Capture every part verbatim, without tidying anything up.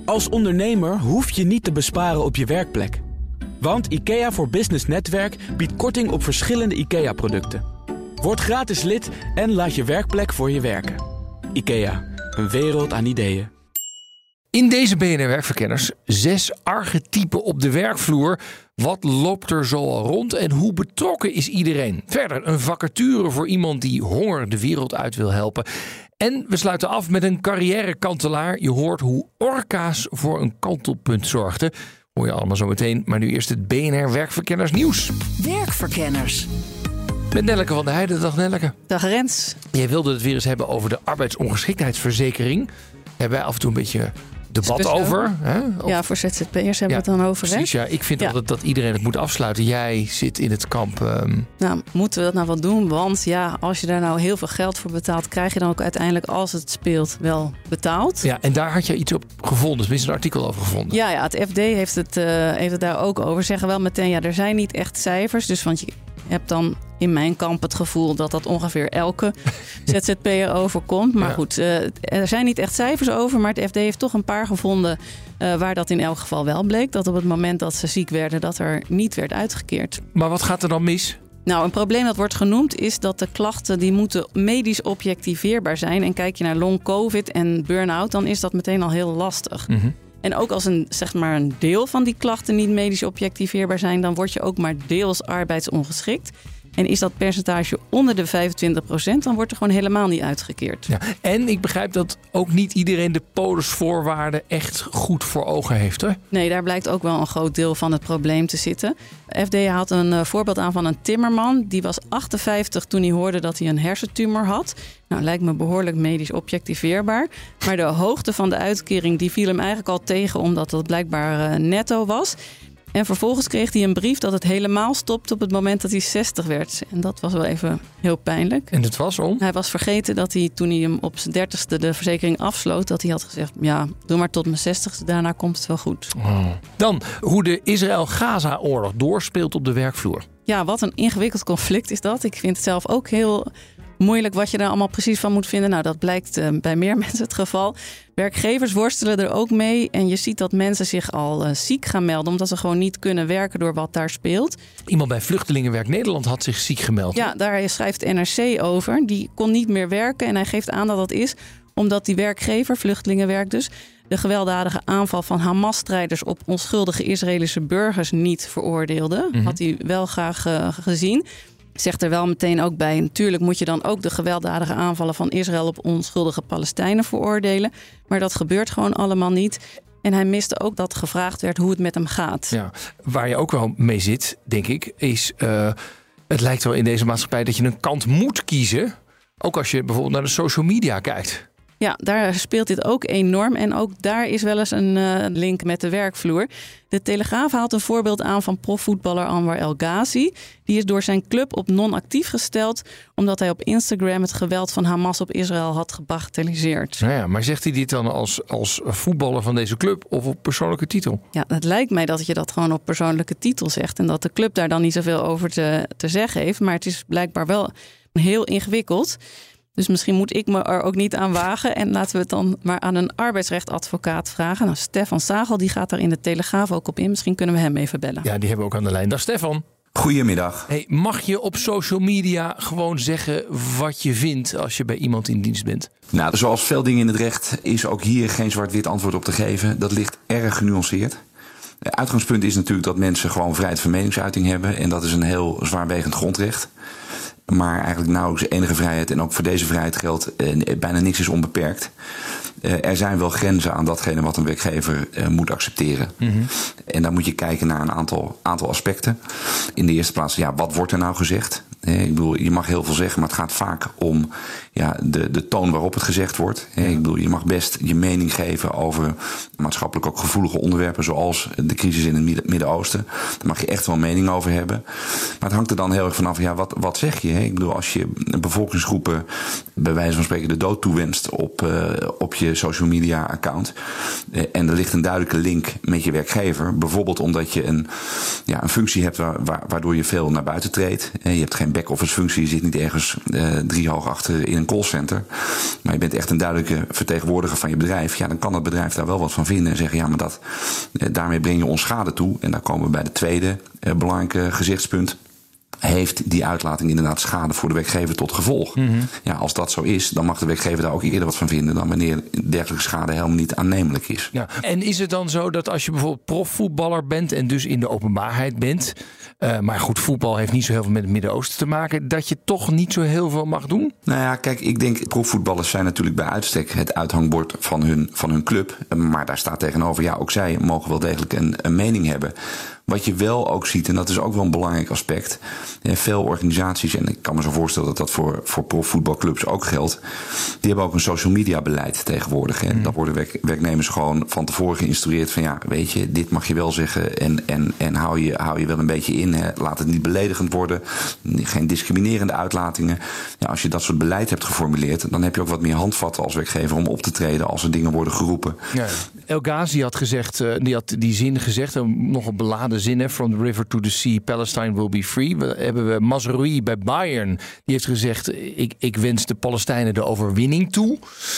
Als ondernemer hoef je niet te besparen op je werkplek. Want IKEA voor Business Netwerk biedt korting op verschillende IKEA-producten. Word gratis lid en laat je werkplek voor je werken. IKEA, een wereld aan ideeën. In deze B N R Werkverkenners zes archetypen op de werkvloer. Wat loopt er zoal rond en hoe betrokken is iedereen? Verder een vacature voor iemand die honger de wereld uit wil helpen. En we sluiten af met een carrièrekantelaar. Je hoort hoe orka's voor een kantelpunt zorgden. Hoor je allemaal zo meteen. Maar nu eerst het B N R Werkverkenners nieuws. Werkverkenners. Met Nelleke van der Heijden. Dag Nelleke. Dag Rens. Jij wilde het weer eens hebben over de arbeidsongeschiktheidsverzekering. Daar hebben wij af en toe een beetje debat Discussie over. Hè? Of... Ja, voor Z Z P'ers hebben ja, we het dan over. Precies, hè? ja. Ik vind ja. altijd dat iedereen het moet afsluiten. Jij zit in het kamp. Um... Nou, moeten we dat nou wel doen? Want ja, als je daar nou heel veel geld voor betaalt, krijg je dan ook uiteindelijk, als het speelt, wel betaald. Ja, en daar had je iets op gevonden. Tenminste, een artikel over gevonden. Ja, ja, het F D heeft het, uh, heeft het daar ook over. Zeggen wel meteen, ja, er zijn niet echt cijfers. Dus want je hebt dan in mijn kamp het gevoel dat dat ongeveer elke Z Z P'er overkomt. Maar ja. goed, uh, er zijn niet echt cijfers over. Maar het F D heeft toch een paar gevonden uh, waar dat in elk geval wel bleek. Dat op het moment dat ze ziek werden, dat er niet werd uitgekeerd. Maar wat gaat er dan mis? Nou, een probleem dat wordt genoemd is dat de klachten die moeten medisch objectiveerbaar zijn. En kijk je naar long-covid en burn-out, dan is dat meteen al heel lastig. Mm-hmm. En ook als een, zeg maar een deel van die klachten niet medisch objectiveerbaar zijn, dan word je ook maar deels arbeidsongeschikt. En is dat percentage onder de vijfentwintig procent, dan wordt er gewoon helemaal niet uitgekeerd. Ja, en ik begrijp dat ook niet iedereen de polisvoorwaarden echt goed voor ogen heeft, hè? Nee, daar blijkt ook wel een groot deel van het probleem te zitten. F D haalt een uh, voorbeeld aan van een timmerman. Die was achtenvijftig toen hij hoorde dat hij een hersentumor had. Nou, lijkt me behoorlijk medisch objectiveerbaar. Maar de hoogte van de uitkering die viel hem eigenlijk al tegen, omdat dat blijkbaar uh, netto was. En vervolgens kreeg hij een brief dat het helemaal stopte op het moment dat hij zestig werd. En dat was wel even heel pijnlijk. En dat was om? Hij was vergeten dat hij, toen hij hem op zijn dertigste de verzekering afsloot, dat hij had gezegd, ja, doe maar tot mijn zestigste, daarna komt het wel goed. Oh. Dan, hoe de Israël-Gaza-oorlog doorspeelt op de werkvloer. Ja, wat een ingewikkeld conflict is dat. Ik vind het zelf ook heel moeilijk wat je daar allemaal precies van moet vinden. Nou, dat blijkt uh, bij meer mensen het geval. Werkgevers worstelen er ook mee. En je ziet dat mensen zich al uh, ziek gaan melden, omdat ze gewoon niet kunnen werken door wat daar speelt. Iemand bij Vluchtelingenwerk Nederland had zich ziek gemeld. Ja, daar schrijft N R C over. Die kon niet meer werken. En hij geeft aan dat dat is omdat die werkgever, Vluchtelingenwerk dus, de gewelddadige aanval van Hamas-strijders op onschuldige Israëlische burgers niet veroordeelde. Mm-hmm. Had hij wel graag uh, gezien. Zegt er wel meteen ook bij, natuurlijk moet je dan ook de gewelddadige aanvallen van Israël op onschuldige Palestijnen veroordelen. Maar dat gebeurt gewoon allemaal niet. En hij miste ook dat gevraagd werd hoe het met hem gaat. Ja, waar je ook wel mee zit, denk ik, is uh, het lijkt wel in deze maatschappij dat je een kant moet kiezen. Ook als je bijvoorbeeld naar de social media kijkt. Ja, daar speelt dit ook enorm. En ook daar is wel eens een uh, link met de werkvloer. De Telegraaf haalt een voorbeeld aan van profvoetballer Anwar El Ghazi. Die is door zijn club op non-actief gesteld, omdat hij op Instagram het geweld van Hamas op Israël had gebagatelliseerd. Nou ja, maar zegt hij dit dan als, als voetballer van deze club of op persoonlijke titel? Ja, het lijkt mij dat je dat gewoon op persoonlijke titel zegt. En dat de club daar dan niet zoveel over te, te zeggen heeft. Maar het is blijkbaar wel heel ingewikkeld. Dus misschien moet ik me er ook niet aan wagen. En laten we het dan maar aan een arbeidsrechtadvocaat vragen. Nou, Stefan Sagel, die gaat daar in de Telegraaf ook op in. Misschien kunnen we hem even bellen. Ja, die hebben we ook aan de lijn. Dag Stefan. Goedemiddag. Hey, mag je op social media gewoon zeggen wat je vindt als je bij iemand in dienst bent? Nou, zoals veel dingen in het recht is ook hier geen zwart-wit antwoord op te geven. Dat ligt erg genuanceerd. Het uitgangspunt is natuurlijk dat mensen gewoon vrijheid van meningsuiting hebben. En dat is een heel zwaarwegend grondrecht. Maar eigenlijk nauwelijks enige vrijheid, en ook voor deze vrijheid geldt, eh, bijna niks is onbeperkt. Uh, er zijn wel grenzen aan datgene wat een werkgever uh, moet accepteren. Mm-hmm. En dan moet je kijken naar een aantal, aantal aspecten. In de eerste plaats, ja, wat wordt er nou gezegd? Eh, ik bedoel, je mag heel veel zeggen, maar het gaat vaak om ja, de, de toon waarop het gezegd wordt. Eh, ik bedoel, je mag best je mening geven over maatschappelijk ook gevoelige onderwerpen, zoals de crisis in het Midden-Oosten. Daar mag je echt wel een mening over hebben. Maar het hangt er dan heel erg vanaf, ja, wat, wat zeg je? Hè? Ik bedoel, als je bevolkingsgroepen bij wijze van spreken de dood toewenst op, uh, op je social media account. Uh, en er ligt een duidelijke link met je werkgever. Bijvoorbeeld omdat je een, ja, een functie hebt waar, waar, waardoor je veel naar buiten treedt. Uh, je hebt geen geen back-office functie. Je zit niet ergens uh, driehoog achter in een callcenter. Maar je bent echt een duidelijke vertegenwoordiger van je bedrijf. Ja, dan kan het bedrijf daar wel wat van vinden. En zeggen, ja, maar dat, uh, daarmee breng je ons schade toe. En daar komen we bij de tweede uh, belangrijke gezichtspunt. Heeft die uitlating inderdaad schade voor de werkgever tot gevolg? Mm-hmm. Ja, als dat zo is, dan mag de werkgever daar ook eerder wat van vinden dan wanneer dergelijke schade helemaal niet aannemelijk is. Ja. En is het dan zo dat als je bijvoorbeeld profvoetballer bent en dus in de openbaarheid bent, uh, maar goed, voetbal heeft niet zo heel veel met het Midden-Oosten te maken, dat je toch niet zo heel veel mag doen? Nou ja, kijk, ik denk profvoetballers zijn natuurlijk bij uitstek het uithangbord van hun, van hun club. Maar daar staat tegenover, ja, ook zij mogen wel degelijk een, een mening hebben. Wat je wel ook ziet, en dat is ook wel een belangrijk aspect. Veel organisaties, en ik kan me zo voorstellen dat dat voor, voor profvoetbalclubs ook geldt. Die hebben ook een social media beleid tegenwoordig. Hè. Mm. Dan worden werk, werknemers gewoon van tevoren geïnstrueerd van ja, weet je, dit mag je wel zeggen. En, en, en hou, je, hou je wel een beetje in. Hè. Laat het niet beledigend worden. Geen discriminerende uitlatingen. Ja, als je dat soort beleid hebt geformuleerd, dan heb je ook wat meer handvatten als werkgever om op te treden als er dingen worden geroepen. Ja. El Ghazi had gezegd, die had die zin gezegd, nog een beladen zin, hè, from the river to the sea, Palestine will be free. We hebben we Mazraoui bij Bayern, die heeft gezegd, ik, ik wens de Palestijnen de overwinning toe.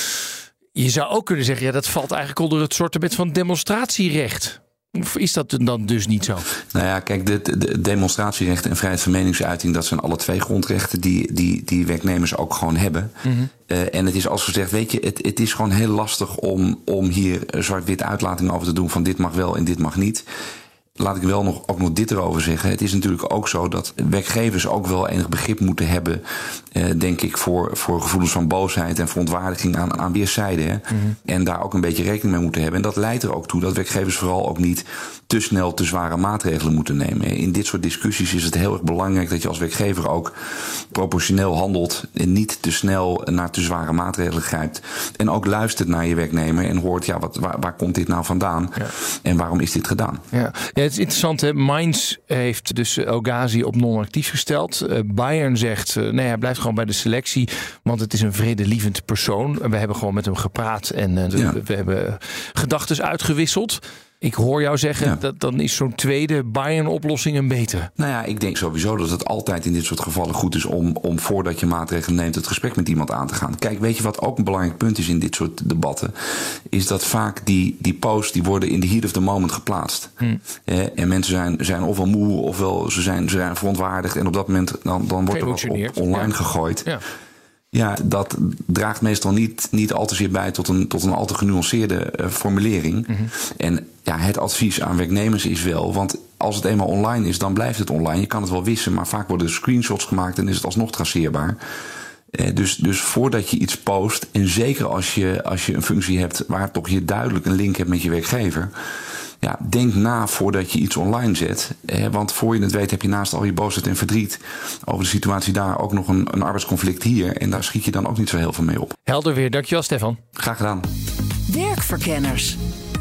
Je zou ook kunnen zeggen, ja, dat valt eigenlijk onder het soortement van demonstratierecht. Of is dat dan dus niet zo? Nou ja, kijk, de, de demonstratierecht en vrijheid van meningsuiting, dat zijn alle twee grondrechten die, die, die werknemers ook gewoon hebben. Mm-hmm. Uh, en het is als gezegd, weet je, het, het is gewoon heel lastig om, om hier zwart-wit uitlatingen over te doen van dit mag wel en dit mag niet. Laat ik wel nog, ook nog dit erover zeggen. Het is natuurlijk ook zo dat werkgevers ook wel enig begrip moeten hebben, eh, denk ik, voor, voor gevoelens van boosheid en verontwaardiging aan, aan weerszijden. Hè. Mm-hmm. En daar ook een beetje rekening mee moeten hebben. En dat leidt er ook toe dat werkgevers vooral ook niet te snel te zware maatregelen moeten nemen. In dit soort discussies is het heel erg belangrijk dat je als werkgever ook proportioneel handelt en niet te snel naar te zware maatregelen grijpt. En ook luistert naar je werknemer en hoort, ja, wat, waar, waar komt dit nou vandaan? Ja. En waarom is dit gedaan? Ja. Ja, het is interessant, hè? Mainz heeft dus El Ghazi op non-actief gesteld. Uh, Bayern zegt, uh, nee, hij blijft gewoon bij de selectie, want het is een vredelievend persoon. We hebben gewoon met hem gepraat en uh, ja. we, we hebben gedachten uitgewisseld. Ik hoor jou zeggen, ja. dat dan is zo'n tweede Bayern-oplossing een betere. Nou ja, ik denk sowieso dat het altijd in dit soort gevallen goed is om, om voordat je maatregelen neemt het gesprek met iemand aan te gaan. Kijk, weet je wat ook een belangrijk punt is in dit soort debatten? Is dat vaak die, die posts die worden in the heat of the moment geplaatst. Hmm. Eh, en mensen zijn, zijn ofwel moe ofwel ze zijn, ze zijn verontwaardigd. En op dat moment dan, dan wordt er wat op online ja. gegooid. Ja. Ja, dat draagt meestal niet, niet al te zeer bij tot een, tot een al te genuanceerde uh, formulering. Mm-hmm. En ja, het advies aan werknemers is wel, want als het eenmaal online is, dan blijft het online. Je kan het wel wissen, maar vaak worden er screenshots gemaakt en is het alsnog traceerbaar. Uh, dus, dus voordat je iets post, en zeker als je, als je een functie hebt waar toch je duidelijk een link hebt met je werkgever, ja, denk na voordat je iets online zet. Eh, want voor je het weet heb je naast al je boosheid en verdriet over de situatie daar ook nog een, een arbeidsconflict hier. En daar schiet je dan ook niet zo heel veel mee op. Helder weer. Dankjewel, Stefan. Graag gedaan. Werkverkenners.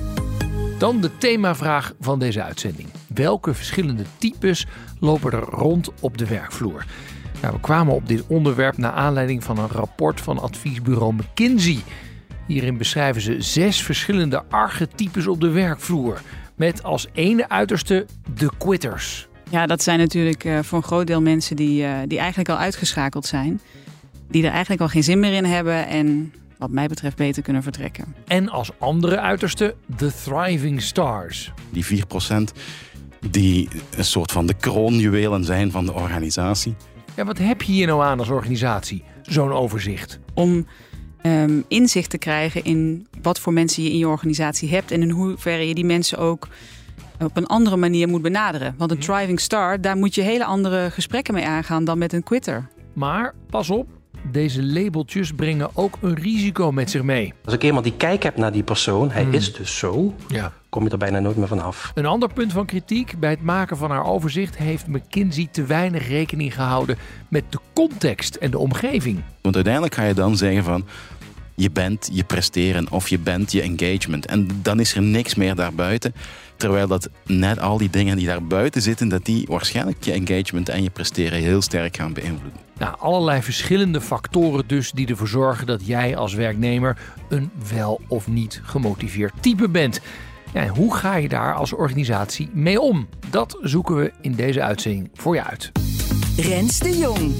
Dan de themavraag van deze uitzending. Welke verschillende types lopen er rond op de werkvloer? Nou, we kwamen op dit onderwerp naar aanleiding van een rapport van adviesbureau McKinsey. Hierin beschrijven ze zes verschillende archetypes op de werkvloer. Met als ene uiterste de quitters. Ja, dat zijn natuurlijk uh, voor een groot deel mensen die, uh, die eigenlijk al uitgeschakeld zijn. Die er eigenlijk al geen zin meer in hebben en wat mij betreft beter kunnen vertrekken. En als andere uiterste de thriving stars. Die vier procent die een soort van de kroonjuwelen zijn van de organisatie. Ja, wat heb je hier nou aan als organisatie? Zo'n overzicht. Om Um, inzicht te krijgen in wat voor mensen je in je organisatie hebt en in hoeverre je die mensen ook op een andere manier moet benaderen. Want een thriving star, daar moet je hele andere gesprekken mee aangaan dan met een quitter. Maar pas op, deze labeltjes brengen ook een risico met zich mee. Als ik eenmaal die kijk heb naar die persoon, hij hmm. is dus zo, ja. kom je er bijna nooit meer vanaf. Een ander punt van kritiek bij het maken van haar overzicht heeft McKinsey te weinig rekening gehouden met de context en de omgeving. Want uiteindelijk ga je dan zeggen van je bent je presteren of je bent je engagement. En dan is er niks meer daarbuiten. Terwijl dat net al die dingen die daarbuiten zitten, dat die waarschijnlijk je engagement en je presteren heel sterk gaan beïnvloeden. Nou, allerlei verschillende factoren dus die ervoor zorgen dat jij als werknemer een wel of niet gemotiveerd type bent. Ja, en hoe ga je daar als organisatie mee om? Dat zoeken we in deze uitzending voor je uit. Rens de Jong.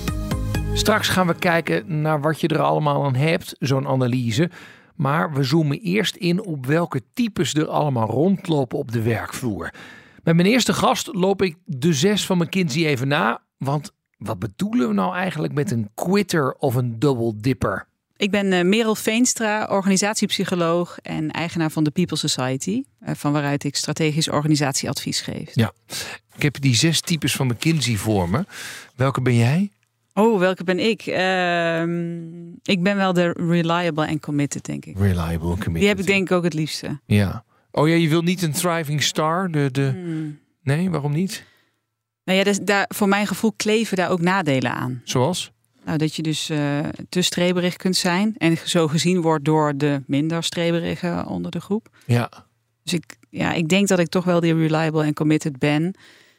Straks gaan we kijken naar wat je er allemaal aan hebt, zo'n analyse. Maar we zoomen eerst in op welke types er allemaal rondlopen op de werkvloer. Met mijn eerste gast loop ik de zes van McKinsey even na. Want wat bedoelen we nou eigenlijk met een quitter of een double dipper? Ik ben uh, Merel Veenstra, organisatiepsycholoog en eigenaar van de People Society. Uh, van waaruit ik strategisch organisatieadvies geef. Ja, ik heb die zes types van McKinsey voor me. Welke ben jij? Oh, welke ben ik? Uh, ik ben wel de reliable en committed, denk ik. Reliable en committed. Die heb ik denk ik ook het liefste. Ja. Oh ja, je wil niet een thriving star? De, de... Hmm. Nee, waarom niet? Nou ja, dus daar, voor mijn gevoel kleven daar ook nadelen aan. Zoals? Nou, dat je dus uh, te streberig kunt zijn. En zo gezien wordt door de minder streberigen onder de groep. Ja. Dus ik, ja, ik denk dat ik toch wel die reliable en committed ben.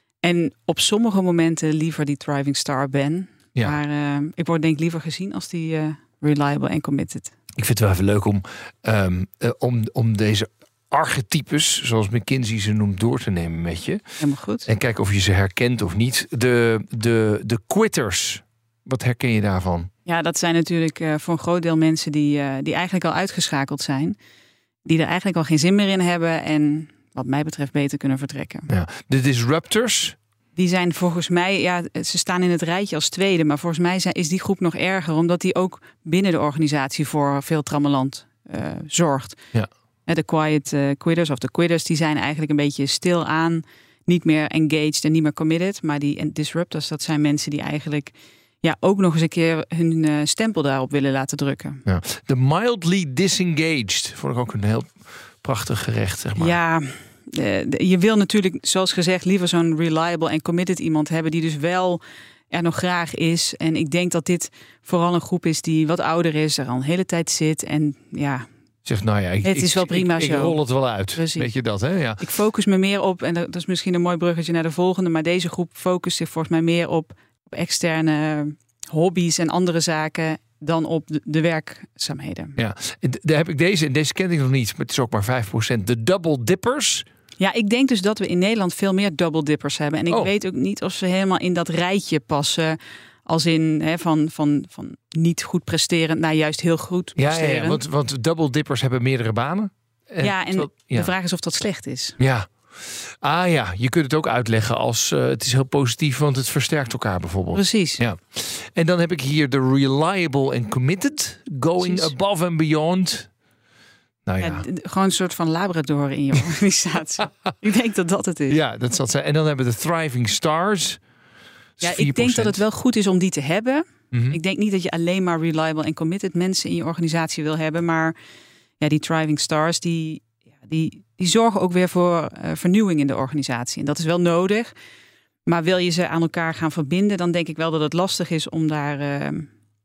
En op sommige momenten liever die thriving star ben. Ja. Maar uh, ik word denk ik liever gezien als die uh, reliable en committed. Ik vind het wel even leuk om, um, uh, om, om deze archetypes, zoals McKinsey ze noemt, door te nemen met je. Helemaal goed. En kijken of je ze herkent of niet. De, de, de quitters, wat herken je daarvan? Ja, dat zijn natuurlijk uh, voor een groot deel mensen die, uh, die eigenlijk al uitgeschakeld zijn. Die er eigenlijk al geen zin meer in hebben en wat mij betreft beter kunnen vertrekken. Ja. De disruptors? Die zijn volgens mij, ja, ze staan in het rijtje als tweede. Maar volgens mij zijn, is die groep nog erger. Omdat die ook binnen de organisatie voor veel trammeland uh, zorgt. Ja. De quiet uh, quitters of de quitters, die zijn eigenlijk een beetje stil aan. Niet meer engaged en niet meer committed. Maar die disruptors, dat zijn mensen die eigenlijk ja, ook nog eens een keer hun uh, stempel daarop willen laten drukken. Ja. De mildly disengaged. Vond ik ook een heel prachtig gerecht, zeg maar. Ja, uh, je wil natuurlijk, zoals gezegd, liever zo'n reliable en committed iemand hebben die dus wel er nog graag is. En ik denk dat dit vooral een groep is die wat ouder is, er al een hele tijd zit. En ja, zegt, nou ja, ik, het is ik, wel prima ik, zo. Ik rol het wel uit. Precies. Weet je dat, hè? Ja. Ik focus me meer op, en dat is misschien een mooi bruggetje naar de volgende, maar deze groep focust zich volgens mij meer op, op externe hobby's en andere zaken dan op de, de werkzaamheden. Ja, daar heb ik deze, en deze ken ik nog niet, maar het is ook maar vijf procent. De double dippers. Ja, ik denk dus dat we in Nederland veel meer double dippers hebben. En ik oh. weet ook niet of ze helemaal in dat rijtje passen. Als in hè, van, van, van niet goed presterend naar juist heel goed presterend. Ja, ja, ja, want, want double dippers hebben meerdere banen. En ja, en dat, ja. de vraag is of dat slecht is. Ja. Ah ja, je kunt het ook uitleggen als uh, het is heel positief, want het versterkt elkaar bijvoorbeeld. Precies. Ja. En dan heb ik hier de reliable and committed, going Precies. above and beyond. Nou ja. Ja, d- gewoon een soort van labrador in je organisatie. Ik denk dat dat het is. Ja, dat zal het zijn. En dan hebben we de thriving stars. Ja, ik denk dat het wel goed is om die te hebben. Mm-hmm. Ik denk niet dat je alleen maar reliable en committed mensen in je organisatie wil hebben. Maar ja, die thriving stars, die, ja, die, die zorgen ook weer voor uh, vernieuwing in de organisatie. En dat is wel nodig. Maar wil je ze aan elkaar gaan verbinden, dan denk ik wel dat het lastig is om daar, uh,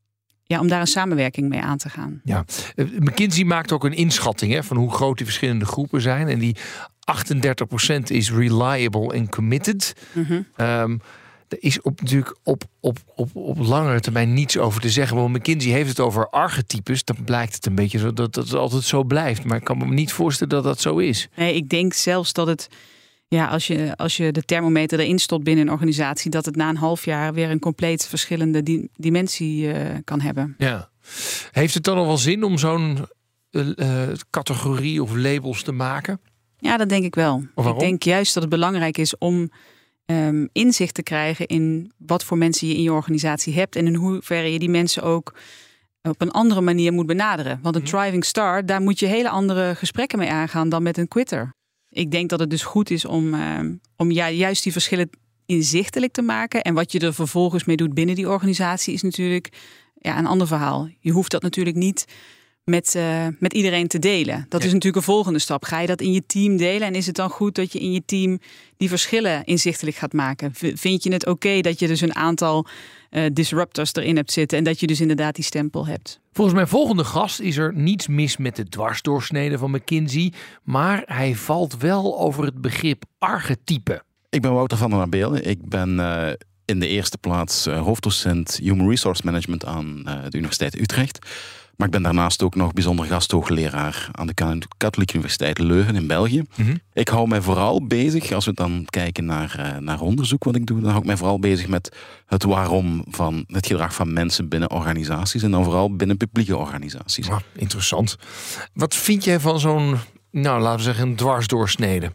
ja, om daar een samenwerking mee aan te gaan. Ja, McKinsey maakt ook een inschatting hè, van hoe groot die verschillende groepen zijn. En die achtendertig procent is reliable en committed. Mm-hmm. Um, er is op, natuurlijk op, op, op, op langere termijn niets over te zeggen. Want McKinsey heeft het over archetypes. Dan blijkt het een beetje zo dat, dat het altijd zo blijft. Maar ik kan me niet voorstellen dat dat zo is. Nee, ik denk zelfs dat het, ja, als je, als je de thermometer erin stopt binnen een organisatie, dat het na een half jaar weer een compleet verschillende di- dimensie uh, kan hebben. Ja. Heeft het dan nog wel zin om zo'n uh, uh, categorie of labels te maken? Ja, dat denk ik wel. Ik denk juist dat het belangrijk is om um, inzicht te krijgen in wat voor mensen je in je organisatie hebt en in hoeverre je die mensen ook op een andere manier moet benaderen. Want een mm-hmm. thriving star, daar moet je hele andere gesprekken mee aangaan dan met een quitter. Ik denk dat het dus goed is om, um, om ja, juist die verschillen inzichtelijk te maken. En wat je er vervolgens mee doet binnen die organisatie is natuurlijk ja, een ander verhaal. Je hoeft dat natuurlijk niet met, uh, met iedereen te delen. Dat ja. is natuurlijk een volgende stap. Ga je dat in je team delen en is het dan goed dat je in je team die verschillen inzichtelijk gaat maken? Vind je het oké okay dat je dus een aantal uh, disruptors erin hebt zitten en dat je dus inderdaad die stempel hebt? Volgens mijn volgende gast is er niets mis met de dwarsdoorsnede van McKinsey, maar hij valt wel over het begrip archetype. Ik ben Wouter van der Nabelen. Ik ben uh, in de eerste plaats uh, hoofddocent Human Resource Management aan uh, de Universiteit Utrecht. Maar ik ben daarnaast ook nog bijzonder gasthoogleraar aan de Katholieke Universiteit Leuven in België. Mm-hmm. Ik hou mij vooral bezig, als we dan kijken naar, naar onderzoek wat ik doe, dan hou ik mij vooral bezig met het waarom van het gedrag van mensen binnen organisaties en dan vooral binnen publieke organisaties. Ah, interessant. Wat vind jij van zo'n, nou laten we zeggen, een dwarsdoorsnede?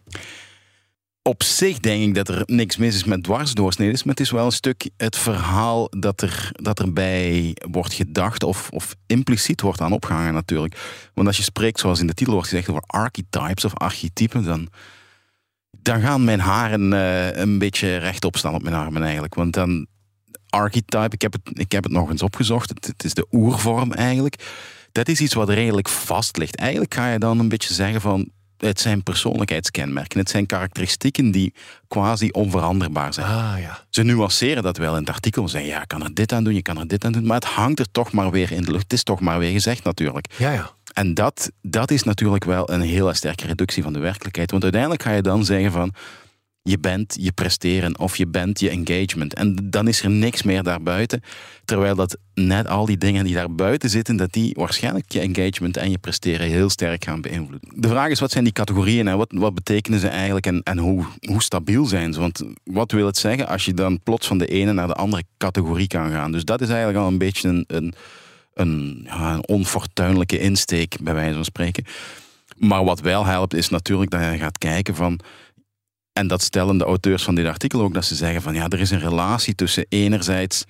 Op zich denk ik dat er niks mis is met dwarsdoorsneden, maar het is wel een stuk het verhaal dat, er, dat erbij wordt gedacht of, of impliciet wordt aan opgehangen natuurlijk. Want als je spreekt, zoals in de titel wordt gezegd, over archetypes of archetypen, dan, dan gaan mijn haren uh, een beetje rechtop staan op mijn armen eigenlijk. Want dan, archetype, ik heb het, ik heb het nog eens opgezocht, het, het is de oervorm eigenlijk. Dat is iets wat redelijk vast ligt. Eigenlijk ga je dan een beetje zeggen van, het zijn persoonlijkheidskenmerken. Het zijn karakteristieken die quasi onveranderbaar zijn. Ah, ja. Ze nuanceren dat wel in het artikel. Ze zeggen, ja, je kan er dit aan doen, je kan er dit aan doen. Maar het hangt er toch maar weer in de lucht. Het is toch maar weer gezegd natuurlijk. Ja, ja. En dat, dat is natuurlijk wel een hele sterke reductie van de werkelijkheid. Want uiteindelijk ga je dan zeggen van, je bent je presteren of je bent je engagement. En dan is er niks meer daarbuiten. Terwijl dat net al die dingen die daarbuiten zitten, dat die waarschijnlijk je engagement en je presteren heel sterk gaan beïnvloeden. De vraag is, wat zijn die categorieën en wat, wat betekenen ze eigenlijk en, en hoe, hoe stabiel zijn ze? Want wat wil het zeggen als je dan plots van de ene naar de andere categorie kan gaan? Dus dat is eigenlijk al een beetje een, een, een, ja, een onfortuinlijke insteek, bij wijze van spreken. Maar wat wel helpt, is natuurlijk dat je gaat kijken van, en dat stellen de auteurs van dit artikel ook, dat ze zeggen van ja, er is een relatie tussen enerzijds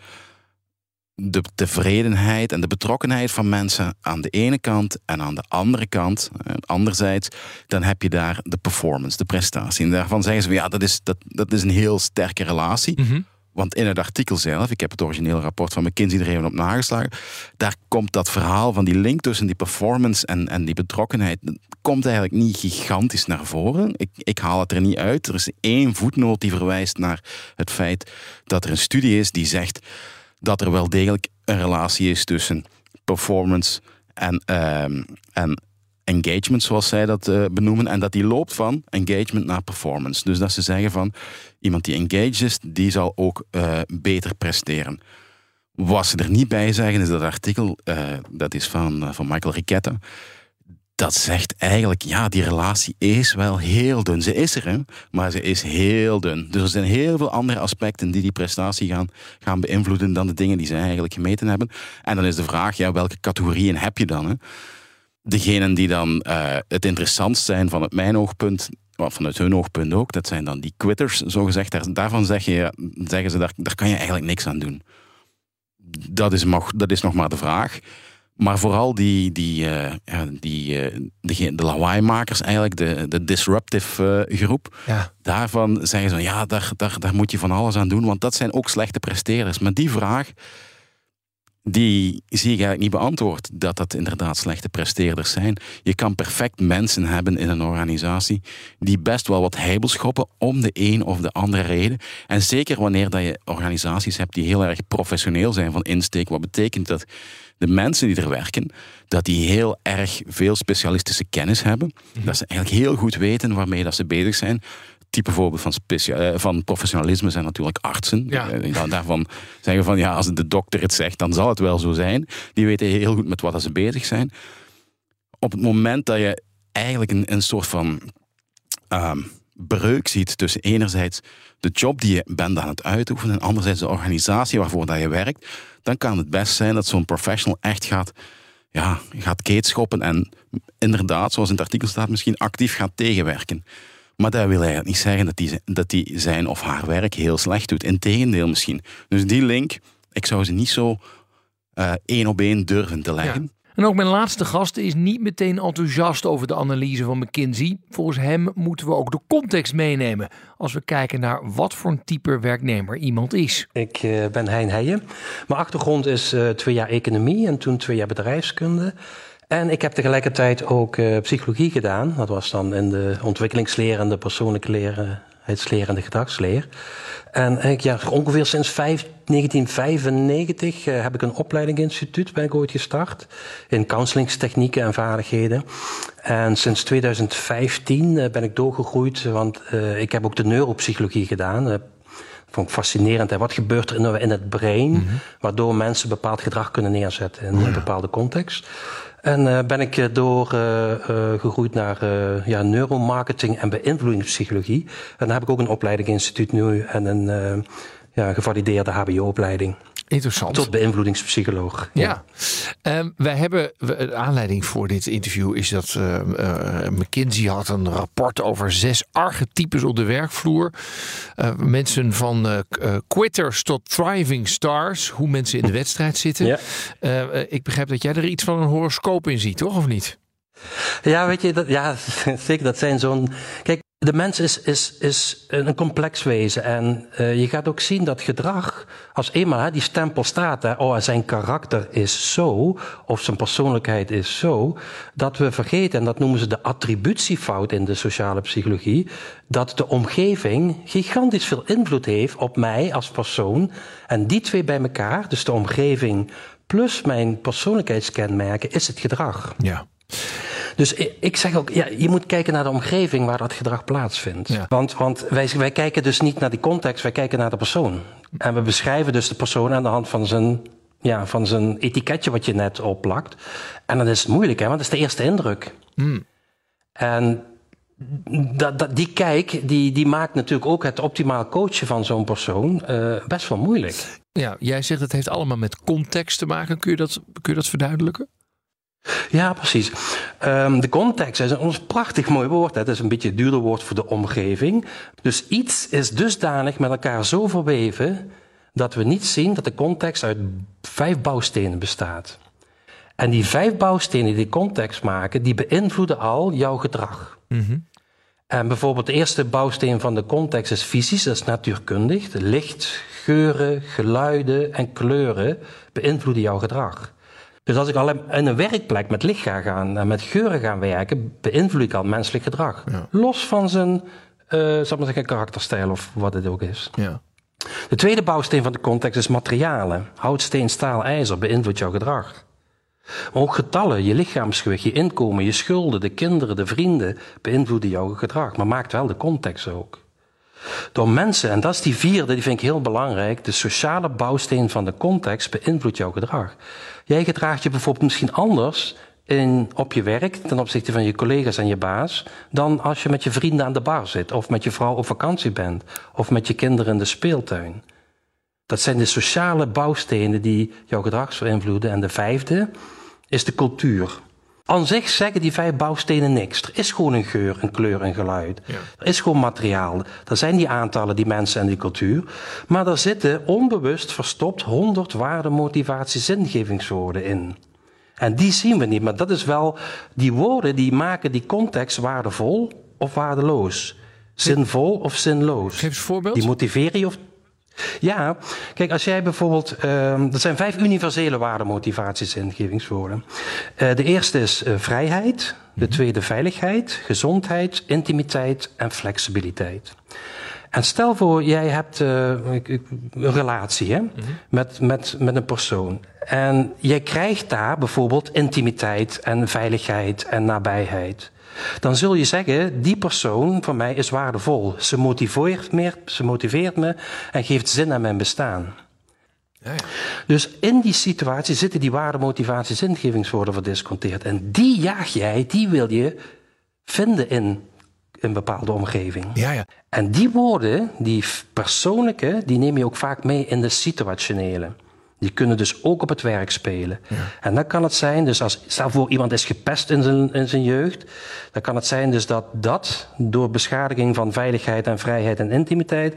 de tevredenheid en de betrokkenheid van mensen aan de ene kant en aan de andere kant, anderzijds, dan heb je daar de performance, de prestatie. En daarvan zeggen ze van ja, dat is, dat, dat is een heel sterke relatie. Mm-hmm. Want in het artikel zelf, ik heb het originele rapport van McKinsey er even op nageslagen, daar komt dat verhaal van die link tussen die performance en, en die betrokkenheid, komt eigenlijk niet gigantisch naar voren. Ik, ik haal het er niet uit. Er is één voetnoot die verwijst naar het feit dat er een studie is die zegt dat er wel degelijk een relatie is tussen performance en, um, en engagement, zoals zij dat uh, benoemen. En dat die loopt van engagement naar performance. Dus dat ze zeggen van, iemand die engaged is, die zal ook uh, beter presteren. Wat ze er niet bij zeggen, is dat artikel, uh, dat is van, uh, van Michael Riquetta, dat zegt eigenlijk, ja, die relatie is wel heel dun. Ze is er, hè, maar ze is heel dun. Dus er zijn heel veel andere aspecten die die prestatie gaan, gaan beïnvloeden dan de dingen die ze eigenlijk gemeten hebben. En dan is de vraag, ja, welke categorieën heb je dan? Hè? Degenen die dan uh, het interessantst zijn vanuit mijn oogpunt, vanuit hun oogpunt ook, dat zijn dan die quitters, zogezegd. Daar, daarvan zeg je, zeggen ze, daar, daar kan je eigenlijk niks aan doen. Dat is, nog, dat is nog maar de vraag. Maar vooral die, die, uh, ja, die, uh, de, de lawaaimakers eigenlijk, de, de disruptive uh, groep, ja. Daarvan zeggen ze, ja, daar, daar, daar moet je van alles aan doen, want dat zijn ook slechte presteerders. Maar die vraag, die zie ik eigenlijk niet beantwoord, dat dat inderdaad slechte presteerders zijn. Je kan perfect mensen hebben in een organisatie die best wel wat heibels schoppen om de een of de andere reden. En zeker wanneer dat je organisaties hebt die heel erg professioneel zijn van insteek, wat betekent dat de mensen die er werken, dat die heel erg veel specialistische kennis hebben. Mm-hmm. Dat ze eigenlijk heel goed weten waarmee dat ze bezig zijn. Type voorbeeld van, specia- van professionalisme zijn natuurlijk artsen. Ja. Daarvan zeggen van, ja, als de dokter het zegt, dan zal het wel zo zijn. Die weten heel goed met wat ze bezig zijn. Op het moment dat je eigenlijk een, een soort van um, breuk ziet tussen enerzijds de job die je bent aan het uitoefenen en anderzijds de organisatie waarvoor dat je werkt, dan kan het best zijn dat zo'n professional echt gaat, ja, gaat keetschoppen en inderdaad, zoals in het artikel staat, misschien actief gaat tegenwerken. Maar dat wil eigenlijk niet zeggen dat die, dat die zijn of haar werk heel slecht doet. Integendeel misschien. Dus die link, ik zou ze niet zo uh, één op één durven te leggen. Ja. En ook mijn laatste gast is niet meteen enthousiast over de analyse van McKinsey. Volgens hem moeten we ook de context meenemen als we kijken naar wat voor een type werknemer iemand is. Ik uh, ben Hein Heijen. Mijn achtergrond is uh, twee jaar economie en toen twee jaar bedrijfskunde. En ik heb tegelijkertijd ook uh, psychologie gedaan. Dat was dan in de ontwikkelingsleer en de persoonlijke leerheidsleer en de gedragsleer. En ik, ja, ongeveer sinds vijf, negentien vijfennegentig uh, heb ik een opleidingsinstituut ben ik ooit gestart. In counselingstechnieken en vaardigheden. En sinds twintig vijftien uh, ben ik doorgegroeid, want uh, ik heb ook de neuropsychologie gedaan. Uh, vond ik fascinerend. Hè? Wat gebeurt er in, in het brein, mm-hmm. waardoor mensen bepaald gedrag kunnen neerzetten in oh, ja. een bepaalde context. En uh, ben ik door uh, uh, gegroeid naar uh, ja, neuromarketing en beïnvloedingspsychologie. En dan heb ik ook een opleidingsinstituut nu en een uh, ja, gevalideerde H B O-opleiding. Interessant. Tot beïnvloedingspsycholoog. Ja. ja. Um, wij hebben, de aanleiding voor dit interview is dat uh, uh, McKinsey had een rapport over zes archetypes op de werkvloer. Uh, mensen van uh, quitters tot thriving stars. Hoe mensen in de wedstrijd zitten. Ja. Uh, ik begrijp dat jij er iets van een horoscoop in ziet, toch? Of niet? Ja, weet je, dat, ja, zeker. Dat zijn zo'n... Kijk, de mens is, is, is een complex wezen. En uh, je gaat ook zien dat gedrag, als eenmaal hè, die stempel staat, hè, oh, zijn karakter is zo, of zijn persoonlijkheid is zo, dat we vergeten, en dat noemen ze de attributiefout in de sociale psychologie, dat de omgeving gigantisch veel invloed heeft op mij als persoon. En die twee bij elkaar, dus de omgeving plus mijn persoonlijkheidskenmerken, is het gedrag. Ja. Dus ik zeg ook, ja, je moet kijken naar de omgeving waar dat gedrag plaatsvindt. Ja. Want, want wij, wij kijken dus niet naar die context, wij kijken naar de persoon. En we beschrijven dus de persoon aan de hand van zijn, ja, van zijn etiketje wat je net opplakt. En dan is het moeilijk, hè, want dat is de eerste indruk. Mm. En dat, dat, die kijk, die, die maakt natuurlijk ook het optimaal coachen van zo'n persoon uh, best wel moeilijk. Ja, jij zegt het heeft allemaal met context te maken. Kun je dat, kun je dat verduidelijken? Ja, precies. Um, de context is een prachtig mooi woord. Hè. Het is een beetje een duurder woord voor de omgeving. Dus iets is dusdanig met elkaar zo verweven dat we niet zien dat de context uit vijf bouwstenen bestaat. En die vijf bouwstenen die de context maken, die beïnvloeden al jouw gedrag. Mm-hmm. En bijvoorbeeld de eerste bouwsteen van de context is fysisch, dat is natuurkundig. De licht, geuren, geluiden en kleuren beïnvloeden jouw gedrag. Dus als ik al in een werkplek met licht ga gaan en met geuren gaan werken, beïnvloed ik al menselijk gedrag. Ja. Los van zijn, uh, zal ik maar zeggen, karakterstijl of wat het ook is. Ja. De tweede bouwsteen van de context is materialen. Hout, steen, staal, ijzer beïnvloedt jouw gedrag. Maar ook getallen, je lichaamsgewicht, je inkomen, je schulden, de kinderen, de vrienden beïnvloeden jouw gedrag. Maar maakt wel de context ook. Door mensen, en dat is die vierde, die vind ik heel belangrijk, de sociale bouwsteen van de context beïnvloedt jouw gedrag. Jij gedraagt je bijvoorbeeld misschien anders in, op je werk ten opzichte van je collega's en je baas dan als je met je vrienden aan de bar zit of met je vrouw op vakantie bent of met je kinderen in de speeltuin. Dat zijn de sociale bouwstenen die jouw gedrag beïnvloeden. En de vijfde is de cultuur. Aan zich zeggen die vijf bouwstenen niks. Er is gewoon een geur, een kleur, een geluid. Ja. Er is gewoon materiaal. Er zijn die aantallen, die mensen en die cultuur. Maar er zitten onbewust verstopt honderd waarden, motivatie, zingevingswoorden in. En die zien we niet. Maar dat is wel, die woorden die maken die context waardevol of waardeloos. Zinvol of zinloos. Geef eens een voorbeeld. Die motiveren je of... Ja, kijk, als jij bijvoorbeeld... Uh, er zijn vijf universele waarden, motivaties, ingevingswoorden. Uh, de eerste is uh, vrijheid. De tweede veiligheid, gezondheid, intimiteit en flexibiliteit. En stel voor, jij hebt uh, een relatie hè, mm-hmm. met, met, met een persoon. En jij krijgt daar bijvoorbeeld intimiteit en veiligheid en nabijheid. Dan zul je zeggen, die persoon van mij is waardevol. Ze motiveert me, ze motiveert me en geeft zin aan mijn bestaan. Ja, ja. Dus in die situatie zitten die waarden, motivaties, ingevingswoorden verdisconteerd. En die jaag jij, die wil je vinden in een bepaalde omgeving. Ja, ja. En die woorden, die persoonlijke, die neem je ook vaak mee in de situationele. Die kunnen dus ook op het werk spelen. Ja. En dan kan het zijn, dus als stel voor iemand is gepest in zijn, in zijn jeugd, dan kan het zijn dus dat dat door beschadiging van veiligheid en vrijheid en intimiteit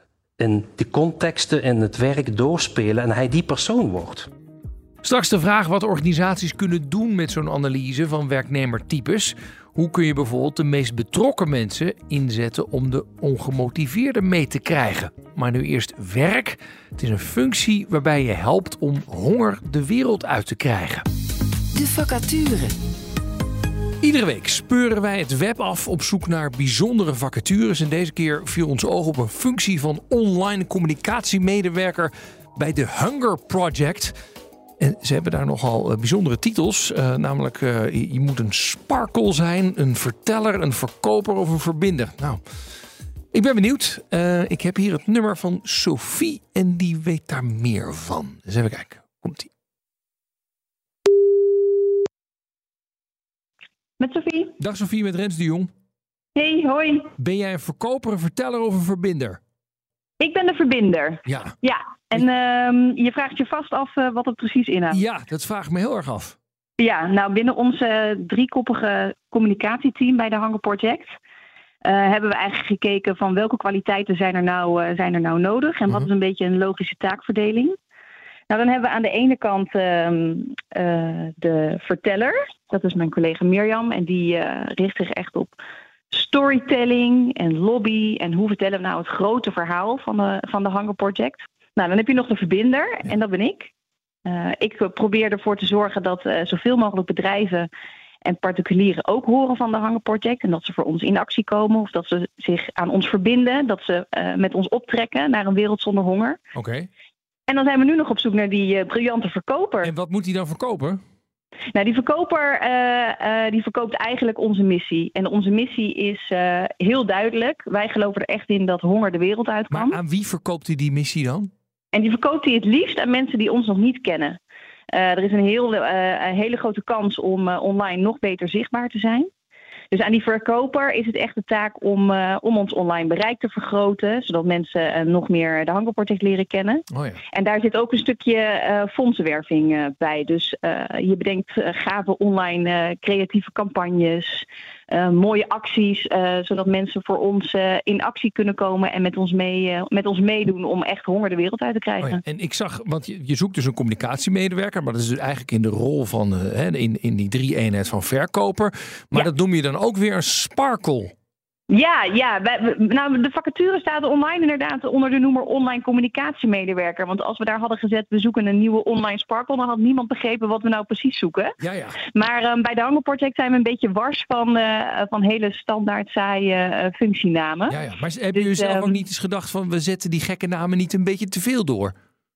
in die contexten in het werk doorspelen en hij die persoon wordt. Straks de vraag wat organisaties kunnen doen met zo'n analyse van werknemertypes. Hoe kun je bijvoorbeeld de meest betrokken mensen inzetten om de ongemotiveerden mee te krijgen? Maar nu eerst werk. Het is een functie waarbij je helpt om honger de wereld uit te krijgen. De vacature. Iedere week speuren wij het web af op zoek naar bijzondere vacatures. En deze keer viel ons oog op een functie van online communicatiemedewerker bij de Hunger Project. En ze hebben daar nogal uh, bijzondere titels. Uh, namelijk, uh, je, je moet een sparkle zijn, een verteller, een verkoper of een verbinder. Nou, Ik ben benieuwd. Uh, ik heb hier het nummer van Sophie en die weet daar meer van. Dus even kijken. Komt-ie. Met Sophie. Dag Sophie, met Rens de Jong. Hey, hoi. Ben jij een verkoper, een verteller of een verbinder? Ik ben de verbinder. Ja. Ja, en uh, je vraagt je vast af uh, wat het precies inhoudt. Ja, dat vraag ik me heel erg af. Ja, nou binnen ons uh, driekoppige communicatieteam bij de Hunger Project uh, hebben we eigenlijk gekeken van welke kwaliteiten zijn er nou, uh, zijn er nou nodig en mm-hmm. wat is een beetje een logische taakverdeling. Nou, dan hebben we aan de ene kant uh, uh, de verteller. Dat is mijn collega Mirjam en die uh, richt zich echt op storytelling en lobby en hoe vertellen we nou het grote verhaal van de, van de Hunger Project. Nou, dan heb je nog de verbinder en dat ben ik. Uh, ik probeer ervoor te zorgen dat uh, zoveel mogelijk bedrijven en particulieren ook horen van de Hunger Project en dat ze voor ons in actie komen of dat ze zich aan ons verbinden, dat ze uh, met ons optrekken naar een wereld zonder honger. Oké. Okay. En dan zijn we nu nog op zoek naar die uh, briljante verkoper. En wat moet hij dan verkopen? Nou, die verkoper uh, uh, die verkoopt eigenlijk onze missie. En onze missie is uh, heel duidelijk. Wij geloven er echt in dat honger de wereld uit kan. Maar aan wie verkoopt hij die missie dan? En die verkoopt hij het liefst aan mensen die ons nog niet kennen. Uh, er is een, heel, uh, een hele grote kans om uh, online nog beter zichtbaar te zijn. Dus aan die verkoper is het echt de taak om, uh, om ons online bereik te vergroten. Zodat mensen uh, nog meer de Hunger Project leren kennen. Oh ja. En daar zit ook een stukje uh, fondsenwerving uh, bij. Dus uh, je bedenkt uh, gave online uh, creatieve campagnes. Uh, mooie acties, uh, zodat mensen voor ons uh, in actie kunnen komen en met ons, mee, uh, met ons meedoen om echt honger de wereld uit te krijgen. Oh ja. En ik zag, want je, je zoekt dus een communicatiemedewerker, maar dat is dus eigenlijk in de rol van, uh, in, in die drie eenheid van verkoper. Maar ja. dat noem je dan ook weer een sparkle. Ja, ja. Wij, nou, de vacature staat online inderdaad onder de noemer online communicatiemedewerker. Want als we daar hadden gezet, we zoeken een nieuwe online sparkle, dan had niemand begrepen wat we nou precies zoeken. Ja, ja. Maar um, bij de Hunger Project zijn we een beetje wars van, uh, van hele standaard saaie uh, functienamen. Ja, ja. Maar heb je dus, zelf um, ook niet eens gedacht van we zetten die gekke namen niet een beetje te veel door?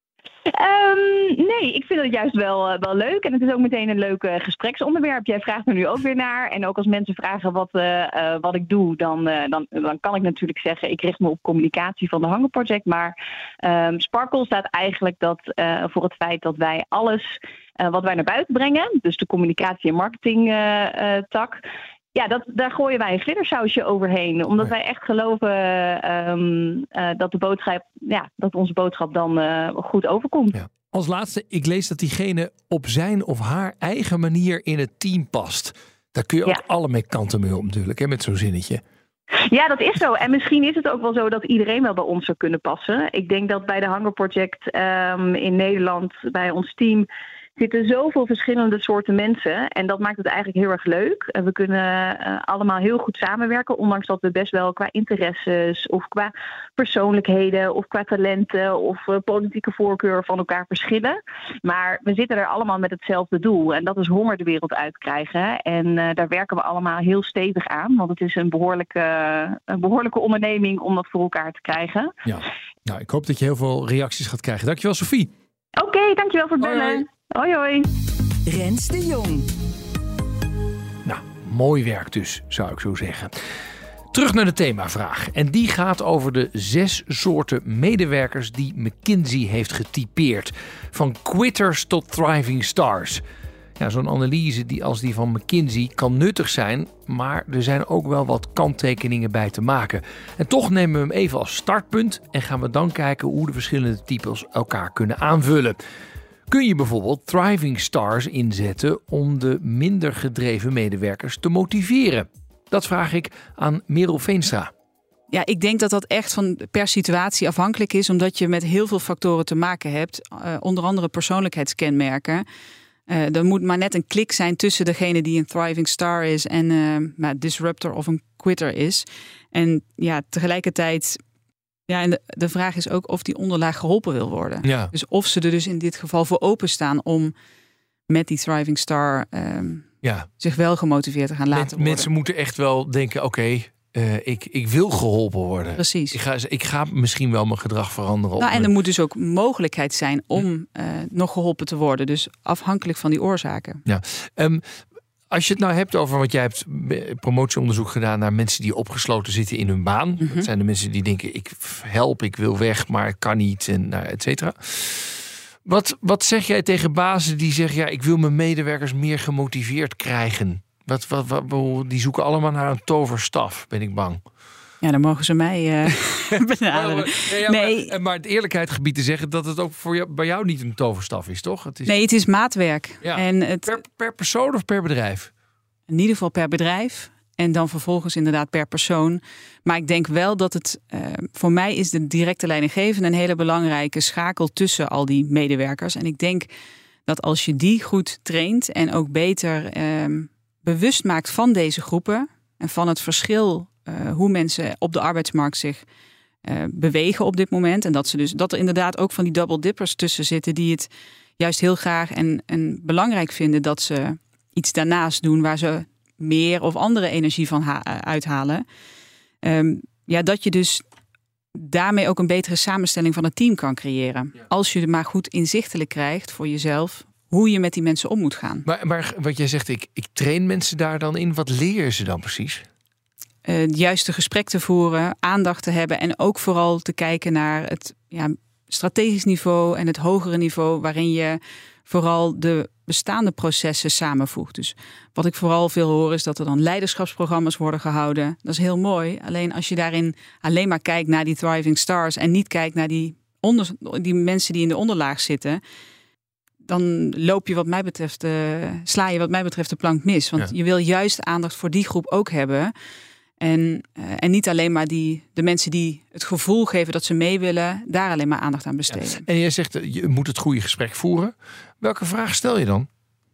Um, nee, ik vind het juist wel, uh, wel leuk. En het is ook meteen een leuk uh, gespreksonderwerp. Jij vraagt er nu ook weer naar. En ook als mensen vragen wat, uh, uh, wat ik doe, dan, uh, dan, dan kan ik natuurlijk zeggen, ik richt me op communicatie van de Hunger Project. Maar um, Sparkle staat eigenlijk dat, uh, voor het feit dat wij alles uh, wat wij naar buiten brengen, dus de communicatie en marketing uh, uh, tak, ja, dat, daar gooien wij een glittersausje overheen. Omdat wij echt geloven um, uh, dat, de boodschap, ja, dat onze boodschap dan uh, goed overkomt. Ja. Als laatste, ik lees dat diegene op zijn of haar eigen manier in het team past. Daar kun je ook ja. alle kanten mee op natuurlijk, hè, met zo'n zinnetje. Ja, dat is zo. En misschien is het ook wel zo dat iedereen wel bij ons zou kunnen passen. Ik denk dat bij de Hunger Project um, in Nederland, bij ons team, zitten zoveel verschillende soorten mensen. En dat maakt het eigenlijk heel erg leuk. We kunnen uh, allemaal heel goed samenwerken. Ondanks dat we best wel qua interesses of qua persoonlijkheden of qua talenten of uh, politieke voorkeur van elkaar verschillen. Maar we zitten er allemaal met hetzelfde doel. En dat is honger de wereld uitkrijgen. En uh, daar werken we allemaal heel stevig aan. Want het is een behoorlijke, uh, een behoorlijke onderneming om dat voor elkaar te krijgen. Ja, nou, ik hoop dat je heel veel reacties gaat krijgen. Dankjewel, Sophie. Oké, okay, dankjewel voor het bellen. Hoi. Hoi, hoi. Rens de Jong. Nou, mooi werk dus, zou ik zo zeggen. Terug naar de themavraag. En die gaat over de zes soorten medewerkers die McKinsey heeft getypeerd. Van quitters tot thriving stars. Ja, zo'n analyse die als die van McKinsey kan nuttig zijn, maar er zijn ook wel wat kanttekeningen bij te maken. En toch nemen we hem even als startpunt en gaan we dan kijken hoe de verschillende types elkaar kunnen aanvullen. Kun je bijvoorbeeld thriving stars inzetten om de minder gedreven medewerkers te motiveren? Dat vraag ik aan Merel Veenstra. Ja, ik denk dat dat echt van per situatie afhankelijk is, omdat je met heel veel factoren te maken hebt. Uh, onder andere persoonlijkheidskenmerken. Uh, er moet maar net een klik zijn tussen degene die een thriving star is en uh, nou, disruptor of een quitter is. En ja, tegelijkertijd. Ja, en de, de vraag is ook of die onderlaag geholpen wil worden. Ja. Dus of ze er dus in dit geval voor openstaan om met die thriving star um, ja. zich wel gemotiveerd te gaan laten worden. Mensen moeten echt wel denken, oké, okay, uh, ik, ik wil geholpen worden. Precies. Ik ga, ik ga misschien wel mijn gedrag veranderen. Nou, en er moet dus ook mogelijkheid zijn om uh, nog geholpen te worden. Dus afhankelijk van die oorzaken. Ja. Um, als je het nou hebt over, wat jij hebt promotieonderzoek gedaan naar mensen die opgesloten zitten in hun baan. Mm-hmm. Dat zijn de mensen die denken, ik help, ik wil weg, maar ik kan niet, en nou, et cetera. Wat, wat zeg jij tegen bazen die zeggen, ja, ik wil mijn medewerkers meer gemotiveerd krijgen? Wat, wat, wat, die zoeken allemaal naar een toverstaf, ben ik bang. Ja, dan mogen ze mij uh, benaderen. Nee, ja, nee. Maar, maar het eerlijkheid gebied te zeggen dat het ook voor jou, bij jou niet een toverstaf is, toch? Het is... Nee, het is maatwerk. Ja. En het... per, per persoon of per bedrijf? In ieder geval per bedrijf. En dan vervolgens inderdaad per persoon. Maar ik denk wel dat het... Uh, voor mij is de directe leidinggevende een hele belangrijke schakel tussen al die medewerkers. En ik denk dat als je die goed traint en ook beter uh, bewust maakt van deze groepen en van het verschil uh, hoe mensen op de arbeidsmarkt zich uh, bewegen op dit moment. En dat ze dus dat er inderdaad ook van die double dippers tussen zitten die het juist heel graag en, en belangrijk vinden dat ze iets daarnaast doen waar ze meer of andere energie van ha- uithalen. Um, ja, dat je dus daarmee ook een betere samenstelling van het team kan creëren. Ja. Als je het maar goed inzichtelijk krijgt voor jezelf hoe je met die mensen om moet gaan. Maar, maar wat jij zegt, ik, ik train mensen daar dan in. Wat leer je ze dan precies? Uh, het juiste gesprek te voeren, aandacht te hebben en ook vooral te kijken naar het ja, strategisch niveau en het hogere niveau waarin je vooral de bestaande processen samenvoegt. Dus wat ik vooral veel hoor is dat er dan leiderschapsprogramma's worden gehouden. Dat is heel mooi. Alleen als je daarin alleen maar kijkt naar die thriving stars en niet kijkt naar die, onder, die mensen die in de onderlaag zitten, dan loop je wat mij betreft, uh, sla je wat mij betreft de plank mis. Want ja. je wil juist aandacht voor die groep ook hebben. En, uh, en niet alleen maar die, de mensen die het gevoel geven dat ze mee willen, daar alleen maar aandacht aan besteden. Ja. En jij zegt, je moet het goede gesprek voeren. Welke vraag stel je dan?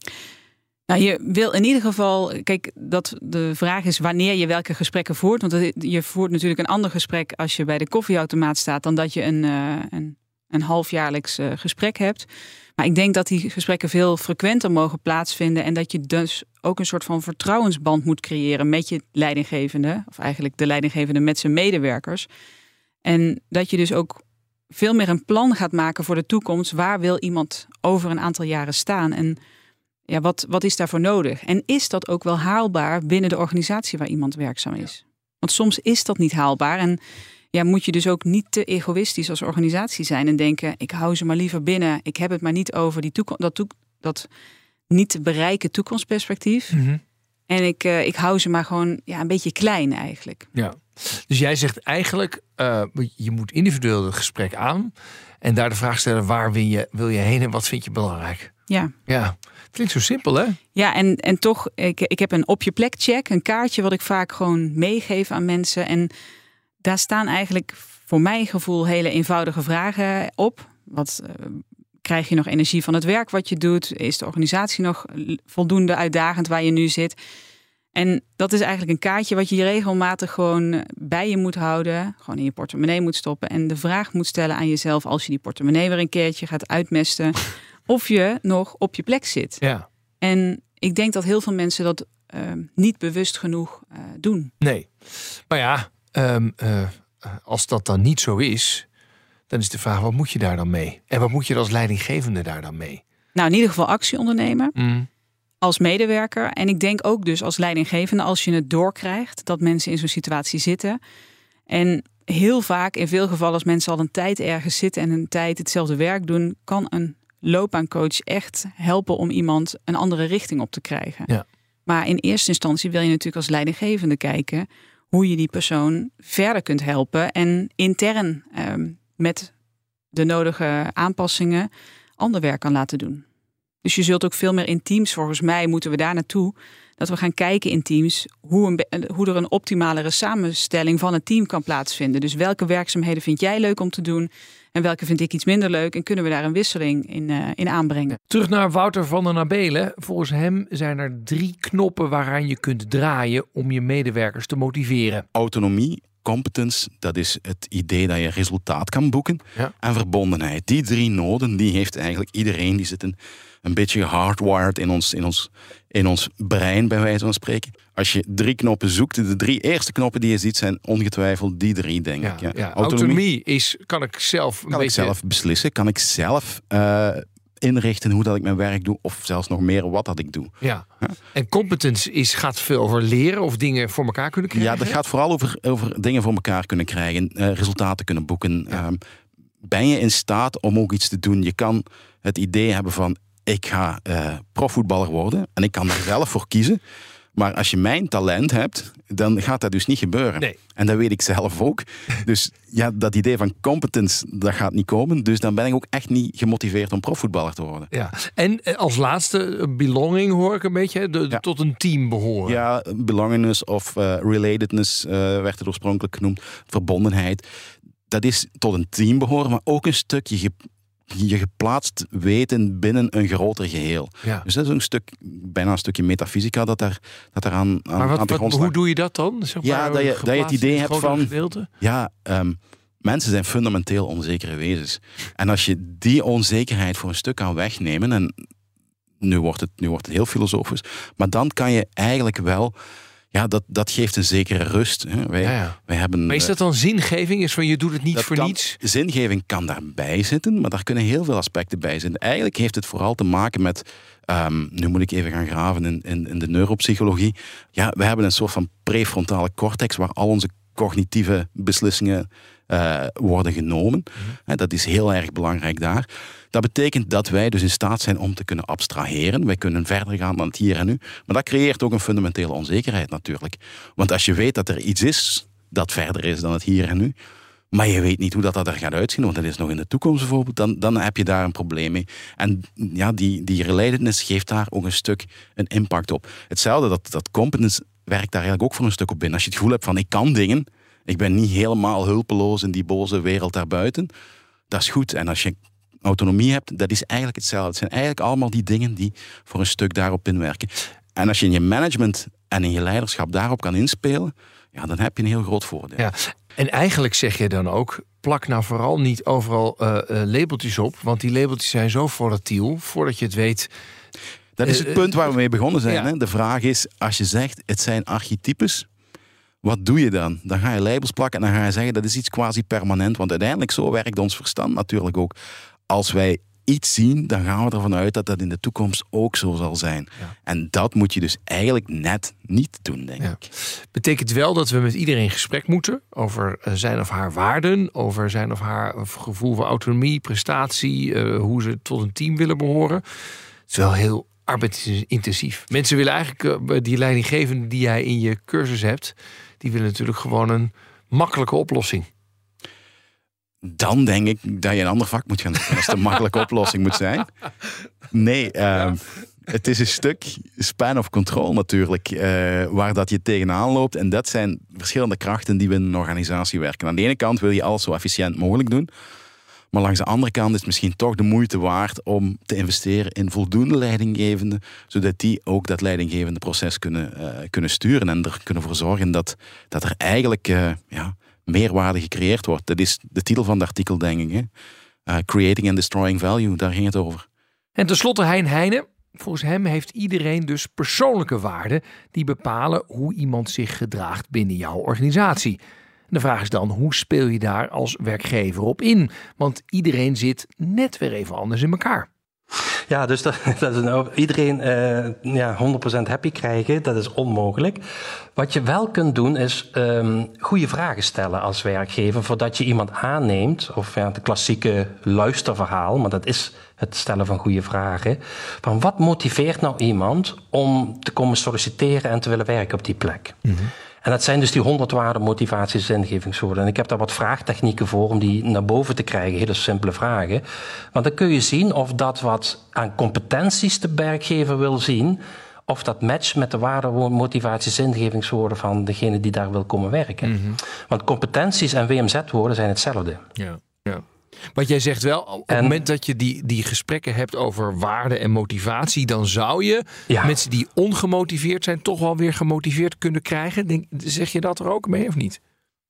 Nou, je wil in ieder geval, kijk, dat de vraag is wanneer je welke gesprekken voert. Want je voert natuurlijk een ander gesprek als je bij de koffieautomaat staat dan dat je een, uh, een, een halfjaarlijks uh, gesprek hebt. Maar ik denk dat die gesprekken veel frequenter mogen plaatsvinden en dat je dus ook een soort van vertrouwensband moet creëren met je leidinggevende, of eigenlijk de leidinggevende met zijn medewerkers. En dat je dus ook veel meer een plan gaat maken voor de toekomst. Waar wil iemand over een aantal jaren staan? En ja, wat, wat is daarvoor nodig? En is dat ook wel haalbaar binnen de organisatie waar iemand werkzaam is? Want soms is dat niet haalbaar. En ja, moet je dus ook niet te egoïstisch als organisatie zijn en denken, ik hou ze maar liever binnen. Ik heb het maar niet over die toekom- dat, toek- dat niet te bereiken toekomstperspectief. Mm-hmm. En ik, uh, ik hou ze maar gewoon ja, een beetje klein eigenlijk. Ja. Dus jij zegt eigenlijk, uh, je moet individueel het gesprek aan en daar de vraag stellen, waar wil je, wil je heen en wat vind je belangrijk? Ja. Ja. Het klinkt zo simpel, hè? Ja, en, en toch, ik, ik heb een op je plek check, een kaartje wat ik vaak gewoon meegeef aan mensen. En daar staan eigenlijk voor mijn gevoel hele eenvoudige vragen op. Wat uh, krijg je nog energie van het werk wat je doet? Is de organisatie nog voldoende uitdagend waar je nu zit? En dat is eigenlijk een kaartje wat je regelmatig gewoon bij je moet houden. Gewoon in je portemonnee moet stoppen. En de vraag moet stellen aan jezelf als je die portemonnee weer een keertje gaat uitmesten, of je nog op je plek zit. Ja. En ik denk dat heel veel mensen dat uh, niet bewust genoeg uh, doen. Nee. Maar ja, um, uh, als dat dan niet zo is, dan is de vraag, wat moet je daar dan mee? En wat moet je als leidinggevende daar dan mee? Nou, in ieder geval actie ondernemen. Mm. Als medewerker. En ik denk ook dus als leidinggevende, als je het doorkrijgt dat mensen in zo'n situatie zitten. En heel vaak, in veel gevallen, als mensen al een tijd ergens zitten en een tijd hetzelfde werk doen, kan een loopbaancoach echt helpen om iemand een andere richting op te krijgen. Ja. Maar in eerste instantie wil je natuurlijk als leidinggevende kijken hoe je die persoon verder kunt helpen en intern um, met de nodige aanpassingen ander werk kan laten doen. Dus je zult ook veel meer in teams, volgens mij moeten we daar naartoe, dat we gaan kijken in teams hoe, een, hoe er een optimalere samenstelling van het team kan plaatsvinden. Dus welke werkzaamheden vind jij leuk om te doen en welke vind ik iets minder leuk en kunnen we daar een wisseling in, uh, in aanbrengen. Terug naar Wouter van der Nabelen. Volgens hem zijn er drie knoppen waaraan je kunt draaien om je medewerkers te motiveren. Autonomie, competence, dat is het idee dat je resultaat kan boeken. Ja. En verbondenheid. Die drie noden, die heeft eigenlijk iedereen, die zitten een beetje hardwired in ons, in ons, in ons brein, bij wijze van spreken. Als je drie knoppen zoekt, de drie eerste knoppen die je ziet zijn ongetwijfeld die drie, denk ja, ik. Ja. Ja. Autonomie, Autonomie is, kan ik zelf een kan beetje... ik zelf beslissen, kan ik zelf uh, inrichten hoe dat ik mijn werk doe, of zelfs nog meer wat dat ik doe. Ja. Ja. En competence is, gaat veel over leren of dingen voor elkaar kunnen krijgen? Ja, dat gaat vooral over, over dingen voor elkaar kunnen krijgen, uh, resultaten kunnen boeken. Ja. Um, ben je in staat om ook iets te doen? Je kan het idee hebben van, ik ga uh, profvoetballer worden en ik kan daar zelf voor kiezen. Maar als je mijn talent hebt, dan gaat dat dus niet gebeuren. Nee. En dat weet ik zelf ook. Dus ja, dat idee van competence, dat gaat niet komen. Dus dan ben ik ook echt niet gemotiveerd om profvoetballer te worden. Ja. En als laatste, belonging hoor ik een beetje, de, ja. tot een team behoren. Ja, belongingness of uh, relatedness uh, werd het oorspronkelijk genoemd. Verbondenheid. Dat is tot een team behoren, maar ook een stukje ge- je geplaatst weten binnen een groter geheel. Ja. Dus dat is een stuk, bijna een stukje metafysica dat daar, dat daar aan, aan, maar wat, aan de grond wat, hoe doe je dat dan? Zeg maar, ja, dat je, dat je het idee hebt van... Gedeelte? Ja, um, mensen zijn fundamenteel onzekere wezens. En als je die onzekerheid voor een stuk kan wegnemen, en nu wordt het, nu wordt het heel filosofisch, maar dan kan je eigenlijk wel... Ja, dat, dat geeft een zekere rust. Hè. Wij, ja, ja. wij hebben, maar is dat dan zingeving? Is van je doet het niet voor kan, niets? Zingeving kan daarbij zitten, maar daar kunnen heel veel aspecten bij zitten. Eigenlijk heeft het vooral te maken met... Um, nu moet ik even gaan graven in, in, in de neuropsychologie. Ja, we hebben een soort van prefrontale cortex waar al onze cognitieve beslissingen uh, worden genomen. Mm-hmm. He, dat is heel erg belangrijk daar. Dat betekent dat wij dus in staat zijn om te kunnen abstraheren. Wij kunnen verder gaan dan het hier en nu. Maar dat creëert ook een fundamentele onzekerheid natuurlijk. Want als je weet dat er iets is dat verder is dan het hier en nu, maar je weet niet hoe dat, dat er gaat uitzien, want dat is nog in de toekomst bijvoorbeeld, dan, dan heb je daar een probleem mee. En ja, die, die relatedness geeft daar ook een stuk een impact op. Hetzelfde, dat, dat competence werkt daar eigenlijk ook voor een stuk op in. Als je het gevoel hebt van, ik kan dingen, ik ben niet helemaal hulpeloos in die boze wereld daarbuiten, dat is goed. En als je autonomie hebt, dat is eigenlijk hetzelfde. Het zijn eigenlijk allemaal die dingen die voor een stuk daarop inwerken. En als je in je management en in je leiderschap daarop kan inspelen, ja, dan heb je een heel groot voordeel. Ja. En eigenlijk zeg je dan ook, plak nou vooral niet overal uh, uh, labeltjes op, want die labeltjes zijn zo volatiel, voordat je het weet... Dat is het uh, punt waar we mee begonnen zijn. Ja. Hè? De vraag is, als je zegt, het zijn archetypes, wat doe je dan? Dan ga je labels plakken en dan ga je zeggen, dat is iets quasi-permanent, want uiteindelijk zo werkt ons verstand natuurlijk ook. Als wij iets zien, dan gaan we ervan uit dat dat in de toekomst ook zo zal zijn. Ja. En dat moet je dus eigenlijk net niet doen, denk ja. ik. Betekent wel dat we met iedereen in gesprek moeten over zijn of haar waarden, over zijn of haar gevoel van autonomie, prestatie, uh, hoe ze tot een team willen behoren. Het is wel heel arbeidsintensief. Mensen willen eigenlijk uh, die leidinggevende die jij in je cursus hebt, die willen natuurlijk gewoon een makkelijke oplossing. Dan denk ik dat je een ander vak moet gaan doen als het een makkelijke oplossing moet zijn. Nee, uh, ja. Het is een stuk span of control natuurlijk, uh, waar dat je tegenaan loopt. En dat zijn verschillende krachten die we in een organisatie werken. Aan de ene kant wil je alles zo efficiënt mogelijk doen. Maar langs de andere kant is het misschien toch de moeite waard om te investeren in voldoende leidinggevenden, zodat die ook dat leidinggevende proces kunnen, uh, kunnen sturen en er kunnen voor zorgen dat, dat er eigenlijk... Uh, ja, meerwaarde gecreëerd wordt. Dat is de titel van het artikel, denk ik. Hè? Uh, Creating and Destroying Value, daar ging het over. En tenslotte Hein Heijnen. Volgens hem heeft iedereen dus persoonlijke waarden die bepalen hoe iemand zich gedraagt binnen jouw organisatie. En de vraag is dan, hoe speel je daar als werkgever op in? Want iedereen zit net weer even anders in elkaar. Ja, dus dat, dat is nou, iedereen uh, ja, honderd procent happy krijgen, dat is onmogelijk. Wat je wel kunt doen is um, goede vragen stellen als werkgever voordat je iemand aanneemt. Of ja, het klassieke luisterverhaal, maar dat is het stellen van goede vragen. Van wat motiveert nou iemand om te komen solliciteren en te willen werken op die plek? Mm-hmm. En dat zijn dus die honderd waarden, motivaties, zingevingswoorden. En ik heb daar wat vraagtechnieken voor om die naar boven te krijgen. Hele simpele vragen. Want dan kun je zien of dat wat aan competenties de werkgever wil zien, of dat matcht met de waarden, motivaties, zingevingswoorden van degene die daar wil komen werken. Mm-hmm. Want competenties en W M Z-woorden zijn hetzelfde. Ja, ja. Want jij zegt wel, op en, het moment dat je die, die gesprekken hebt over waarde en motivatie, dan zou je ja. mensen die ongemotiveerd zijn toch wel weer gemotiveerd kunnen krijgen. Denk, zeg je dat er ook mee of niet?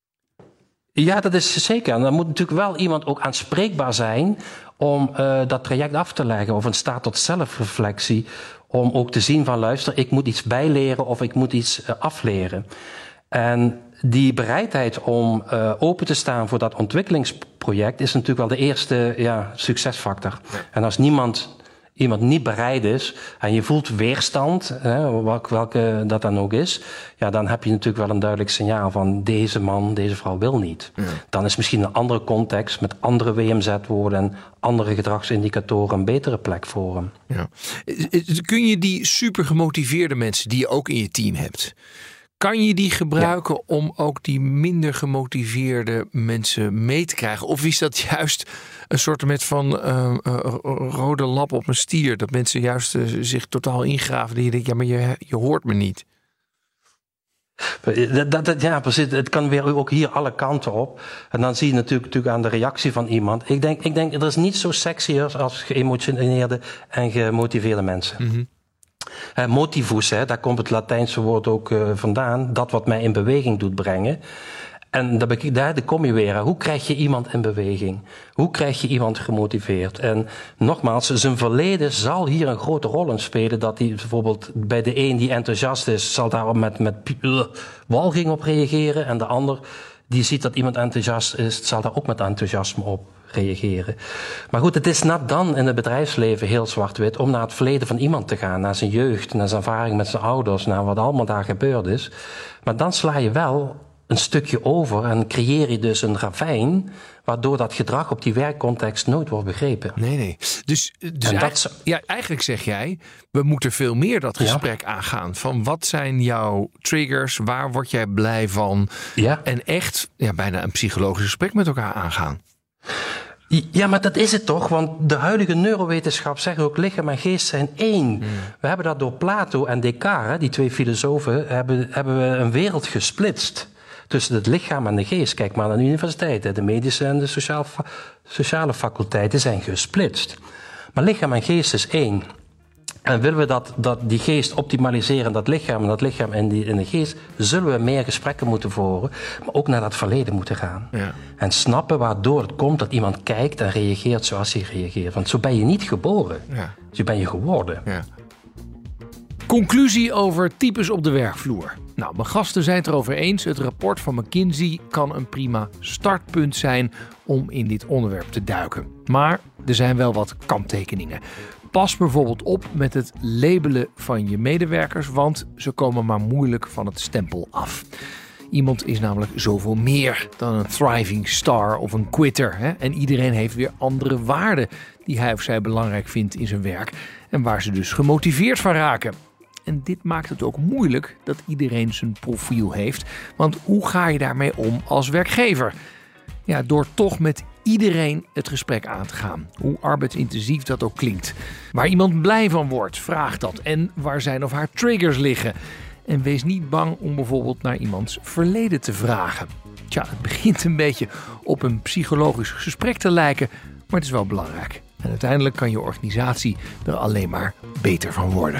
Ja, dat is zeker. En dan moet natuurlijk wel iemand ook aanspreekbaar zijn om uh, dat traject af te leggen of in staat tot zelfreflectie. Om ook te zien van luister, ik moet iets bijleren of ik moet iets uh, afleren. En die bereidheid om uh, open te staan voor dat ontwikkelingsproject is natuurlijk wel de eerste ja, succesfactor. Ja. En als niemand iemand niet bereid is en je voelt weerstand, hè, welke, welke dat dan ook is, ja, dan heb je natuurlijk wel een duidelijk signaal van deze man, deze vrouw wil niet. Ja. Dan is misschien een andere context met andere W M Z-woorden en andere gedragsindicatoren een betere plek voor hem. Ja. Kun je die super gemotiveerde mensen die je ook in je team hebt, kan je die gebruiken ja. om ook die minder gemotiveerde mensen mee te krijgen? Of is dat juist een soort met van uh, uh, rode lap op een stier? Dat mensen juist uh, zich totaal ingraven. Die je denkt, ja, maar je, je hoort me niet. Dat, dat, ja, precies. Het kan weer ook hier alle kanten op. En dan zie je natuurlijk, natuurlijk aan de reactie van iemand. Ik denk, ik denk, er is niet zo sexy als, als geëmotioneerde en gemotiveerde mensen. Mm-hmm. Uh, motivus, hè, daar komt het Latijnse woord ook uh, vandaan. Dat wat mij in beweging doet brengen. En daar, daar kom je weer. Hoe krijg je iemand in beweging? Hoe krijg je iemand gemotiveerd? En nogmaals, zijn verleden zal hier een grote rol in spelen. Dat hij bijvoorbeeld bij de een die enthousiast is, zal daar met, met uh, walging op reageren. En de ander die ziet dat iemand enthousiast is, zal daar ook met enthousiasme op reageren. Maar goed, het is net dan in het bedrijfsleven heel zwart-wit om naar het verleden van iemand te gaan, naar zijn jeugd, naar zijn ervaring met zijn ouders, naar wat allemaal daar gebeurd is. Maar dan sla je wel een stukje over en creëer je dus een ravijn, waardoor dat gedrag op die werkcontext nooit wordt begrepen. Nee, nee. Dus, dus eigenlijk, ja, eigenlijk zeg jij, we moeten veel meer dat gesprek ja. aangaan. Van wat zijn jouw triggers? Waar word jij blij van? Ja. En echt ja, bijna een psychologisch gesprek met elkaar aangaan. Ja, maar dat is het toch? Want de huidige neurowetenschap zegt ook lichaam en geest zijn één. Mm. We hebben dat door Plato en Descartes, die twee filosofen, hebben, hebben we een wereld gesplitst tussen het lichaam en de geest. Kijk maar naar de universiteiten. De medische en de sociale, sociale faculteiten zijn gesplitst. Maar lichaam en geest is één. En willen we dat, dat die geest optimaliseren, dat lichaam en dat lichaam en, die, en de geest, zullen we meer gesprekken moeten voeren, maar ook naar dat verleden moeten gaan. Ja. En snappen waardoor het komt dat iemand kijkt en reageert zoals hij reageert. Want zo ben je niet geboren. Ja. Zo ben je geworden. Ja. Conclusie over types op de werkvloer. Nou, mijn gasten zijn het erover eens. Het rapport van McKinsey kan een prima startpunt zijn om in dit onderwerp te duiken. Maar er zijn wel wat kanttekeningen. Pas bijvoorbeeld op met het labelen van je medewerkers, want ze komen maar moeilijk van het stempel af. Iemand is namelijk zoveel meer dan een thriving star of een quitter. Hè? En iedereen heeft weer andere waarden die hij of zij belangrijk vindt in zijn werk en waar ze dus gemotiveerd van raken. En dit maakt het ook moeilijk dat iedereen zijn profiel heeft. Want hoe ga je daarmee om als werkgever? Ja, door toch met iedereen het gesprek aan te gaan. Hoe arbeidsintensief dat ook klinkt. Waar iemand blij van wordt, vraag dat. En waar zijn of haar triggers liggen. En wees niet bang om bijvoorbeeld naar iemands verleden te vragen. Tja, het begint een beetje op een psychologisch gesprek te lijken, maar het is wel belangrijk. En uiteindelijk kan je organisatie er alleen maar beter van worden.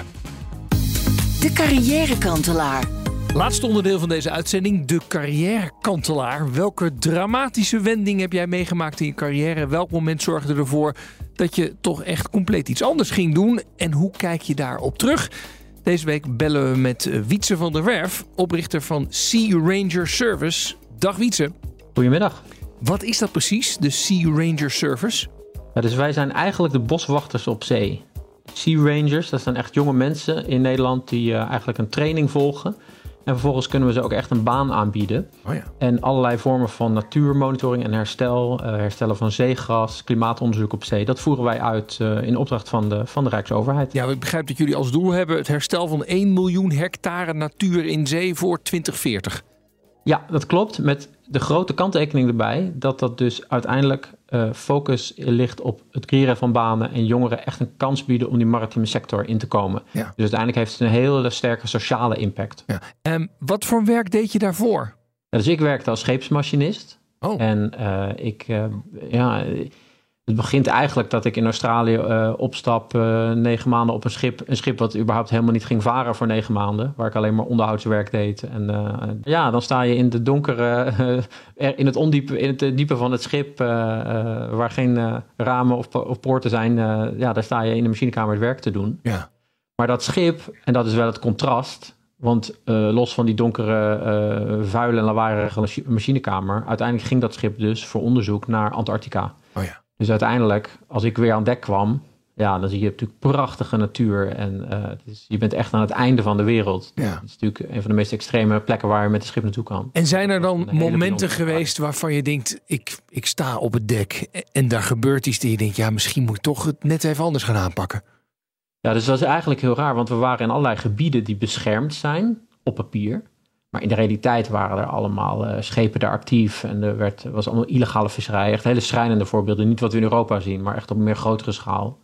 De carrièrekantelaar. Laatste onderdeel van deze uitzending, de carrièrekantelaar. Welke dramatische wending heb jij meegemaakt in je carrière? Welk moment zorgde ervoor dat je toch echt compleet iets anders ging doen? En hoe kijk je daarop terug? Deze week bellen we met Wietse van der Werf, oprichter van Sea Ranger Service. Dag Wietse. Goedemiddag. Wat is dat precies, de Sea Ranger Service? Ja, dus wij zijn eigenlijk de boswachters op zee. Sea Rangers, dat zijn echt jonge mensen in Nederland die uh, eigenlijk een training volgen. En vervolgens kunnen we ze ook echt een baan aanbieden. Oh ja. En allerlei vormen van natuurmonitoring en herstel, uh, herstellen van zeegras, klimaatonderzoek op zee. Dat voeren wij uit uh, in opdracht van de, van de Rijksoverheid. Ja, ik begrijp dat jullie als doel hebben het herstel van één miljoen hectare natuur in zee voor twintig veertig. Ja, dat klopt. Met de grote kanttekening erbij dat dat dus uiteindelijk uh, focus ligt op het creëren van banen en jongeren echt een kans bieden om die maritieme sector in te komen. Ja. Dus uiteindelijk heeft het een hele sterke sociale impact. Ja. Um, wat voor werk deed je daarvoor? Ja, dus ik werkte als scheepsmachinist. Oh. En uh, ik, uh, ja... Het begint eigenlijk dat ik in Australië uh, opstap, uh, negen maanden op een schip. Een schip wat überhaupt helemaal niet ging varen voor negen maanden. Waar ik alleen maar onderhoudswerk deed. En uh, ja, dan sta je in de donkere, uh, in het ondiepe, in het diepe van het schip. Uh, uh, waar geen uh, ramen of, of poorten zijn. Uh, ja, daar sta je in de machinekamer het werk te doen. Ja. Maar dat schip, en dat is wel het contrast. Want uh, los van die donkere, uh, vuile en lawaaiige machinekamer. Uiteindelijk ging dat schip dus voor onderzoek naar Antarctica. Oh ja. Dus uiteindelijk, als ik weer aan dek kwam, Ja, dan zie je natuurlijk prachtige natuur. En uh, het is, je bent echt aan het einde van de wereld. Ja. Het is natuurlijk een van de meest extreme plekken waar je met een schip naartoe kan. En zijn er dan momenten geweest waarvan je denkt... Ik, ik sta op het dek en daar gebeurt iets die je denkt... ja, misschien moet ik toch het net even anders gaan aanpakken. Ja, dus dat is eigenlijk heel raar. Want we waren in allerlei gebieden die beschermd zijn op papier. Maar in de realiteit waren er allemaal uh, schepen daar actief. En er werd, was allemaal illegale visserij. Echt hele schrijnende voorbeelden. Niet wat we in Europa zien, maar echt op een meer grotere schaal.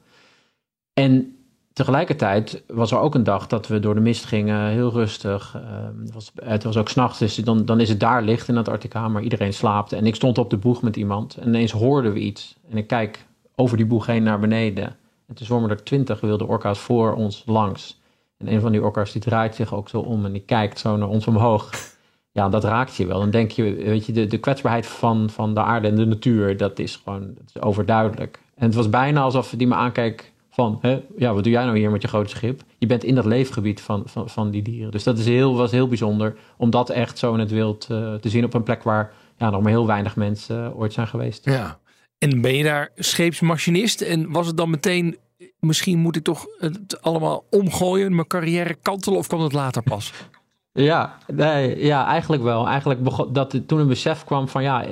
En tegelijkertijd was er ook een dag dat we door de mist gingen, heel rustig. Uh, het, was, het was ook 's nachts, dus dan, dan is het daar licht in Antarctica, maar iedereen slaapt. En ik stond op de boeg met iemand en ineens hoorden we iets. En ik kijk over die boeg heen naar beneden. En toen zwommen er twintig wilde orka's voor ons langs. En een van die orka's die draait zich ook zo om en die kijkt zo naar ons omhoog. Ja, dat raakt je wel. Dan denk je, weet je, de, de kwetsbaarheid van, van de aarde en de natuur, dat is gewoon dat is overduidelijk. En het was bijna alsof die me aankeek van, hè, ja, wat doe jij nou hier met je grote schip? Je bent in dat leefgebied van, van, van die dieren. Dus dat is heel, was heel bijzonder om dat echt zo in het wild uh, te zien op een plek waar ja, nog maar heel weinig mensen uh, ooit zijn geweest. Ja. En ben je daar scheepsmachinist? En was het dan meteen, misschien moet ik toch het allemaal omgooien, mijn carrière kantelen, of kwam het later pas? Ja, nee, ja, eigenlijk wel. Eigenlijk begon dat toen een besef kwam van ja,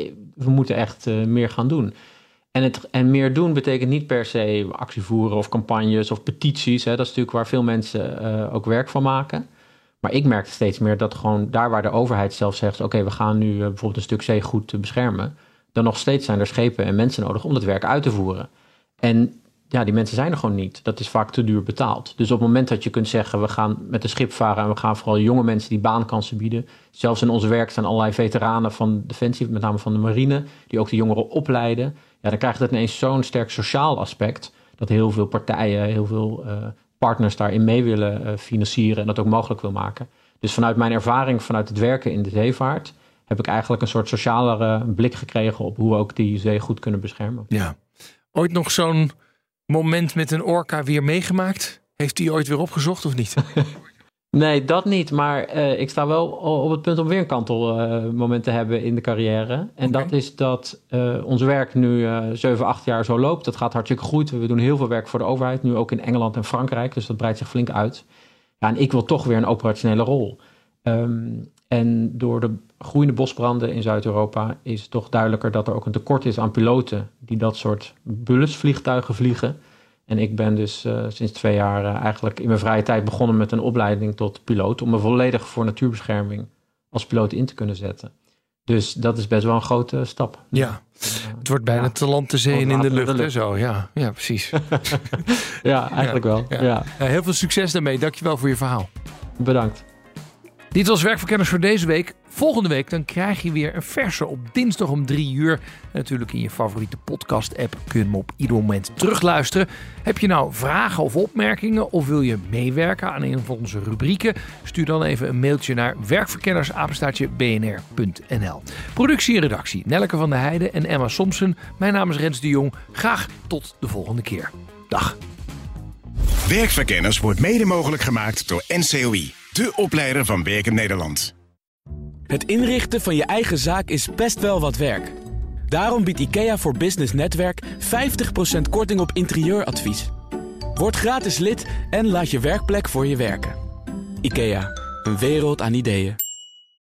we moeten echt uh, meer gaan doen. En, het, en meer doen betekent niet per se actie voeren of campagnes of petities. Hè. Dat is natuurlijk waar veel mensen uh, ook werk van maken. Maar ik merkte steeds meer dat gewoon daar waar de overheid zelf zegt, oké, okay, we gaan nu uh, bijvoorbeeld een stuk zee goed uh, beschermen. Dan nog steeds zijn er schepen en mensen nodig om dat werk uit te voeren. En ja, die mensen zijn er gewoon niet. Dat is vaak te duur betaald. Dus op het moment dat je kunt zeggen, we gaan met een schip varen en we gaan vooral jonge mensen die baankansen bieden. Zelfs in ons werk zijn allerlei veteranen van Defensie, met name van de marine, die ook de jongeren opleiden. Ja, dan krijgt dat ineens zo'n sterk sociaal aspect, dat heel veel partijen, heel veel uh, partners daarin mee willen uh, financieren en dat ook mogelijk wil maken. Dus vanuit mijn ervaring, vanuit het werken in de zeevaart, heb ik eigenlijk een soort socialere blik gekregen op hoe we ook die zee goed kunnen beschermen. Ja. Ooit nog zo'n moment met een orka weer meegemaakt? Heeft die ooit weer opgezocht of niet? Nee, dat niet. Maar uh, ik sta wel op het punt om weer een kantelmoment uh, te hebben in de carrière. En okay. dat is dat uh, ons werk nu uh, zeven, acht jaar zo loopt. Dat gaat hartstikke goed. We doen heel veel werk voor de overheid. Nu ook in Engeland en Frankrijk. Dus dat breidt zich flink uit. Ja, en ik wil toch weer een operationele rol. Um, en door de groeiende bosbranden in Zuid-Europa is het toch duidelijker dat er ook een tekort is aan piloten die dat soort bulletvliegtuigen vliegen. En ik ben dus uh, sinds twee jaar uh, eigenlijk in mijn vrije tijd begonnen met een opleiding tot piloot, om me volledig voor natuurbescherming als piloot in te kunnen zetten. Dus dat is best wel een grote stap. Ja, uh, het wordt bijna ja, te land, te zee en in de lucht, de lucht. En zo. Ja, ja, precies. ja, eigenlijk ja, wel. Ja. Ja. Ja, heel veel succes daarmee. Dankjewel voor je verhaal. Bedankt. Dit was Werkverkenners voor deze week. Volgende week dan krijg je weer een verse op dinsdag om drie uur. En natuurlijk in je favoriete podcast-app kun je hem op ieder moment terugluisteren. Heb je nou vragen of opmerkingen of wil je meewerken aan een van onze rubrieken? Stuur dan even een mailtje naar werkverkenners apenstaartje b n r punt n l. Productie en redactie Nelleke van der Heijden en Emma Somsen. Mijn naam is Rens de Jong. Graag tot de volgende keer. Dag. Werkverkenners wordt mede mogelijk gemaakt door N C O I. De opleider van Werken Nederland. Het inrichten van je eigen zaak is best wel wat werk. Daarom biedt IKEA voor Business Netwerk vijftig procent korting op interieuradvies. Word gratis lid en laat je werkplek voor je werken. IKEA, een wereld aan ideeën.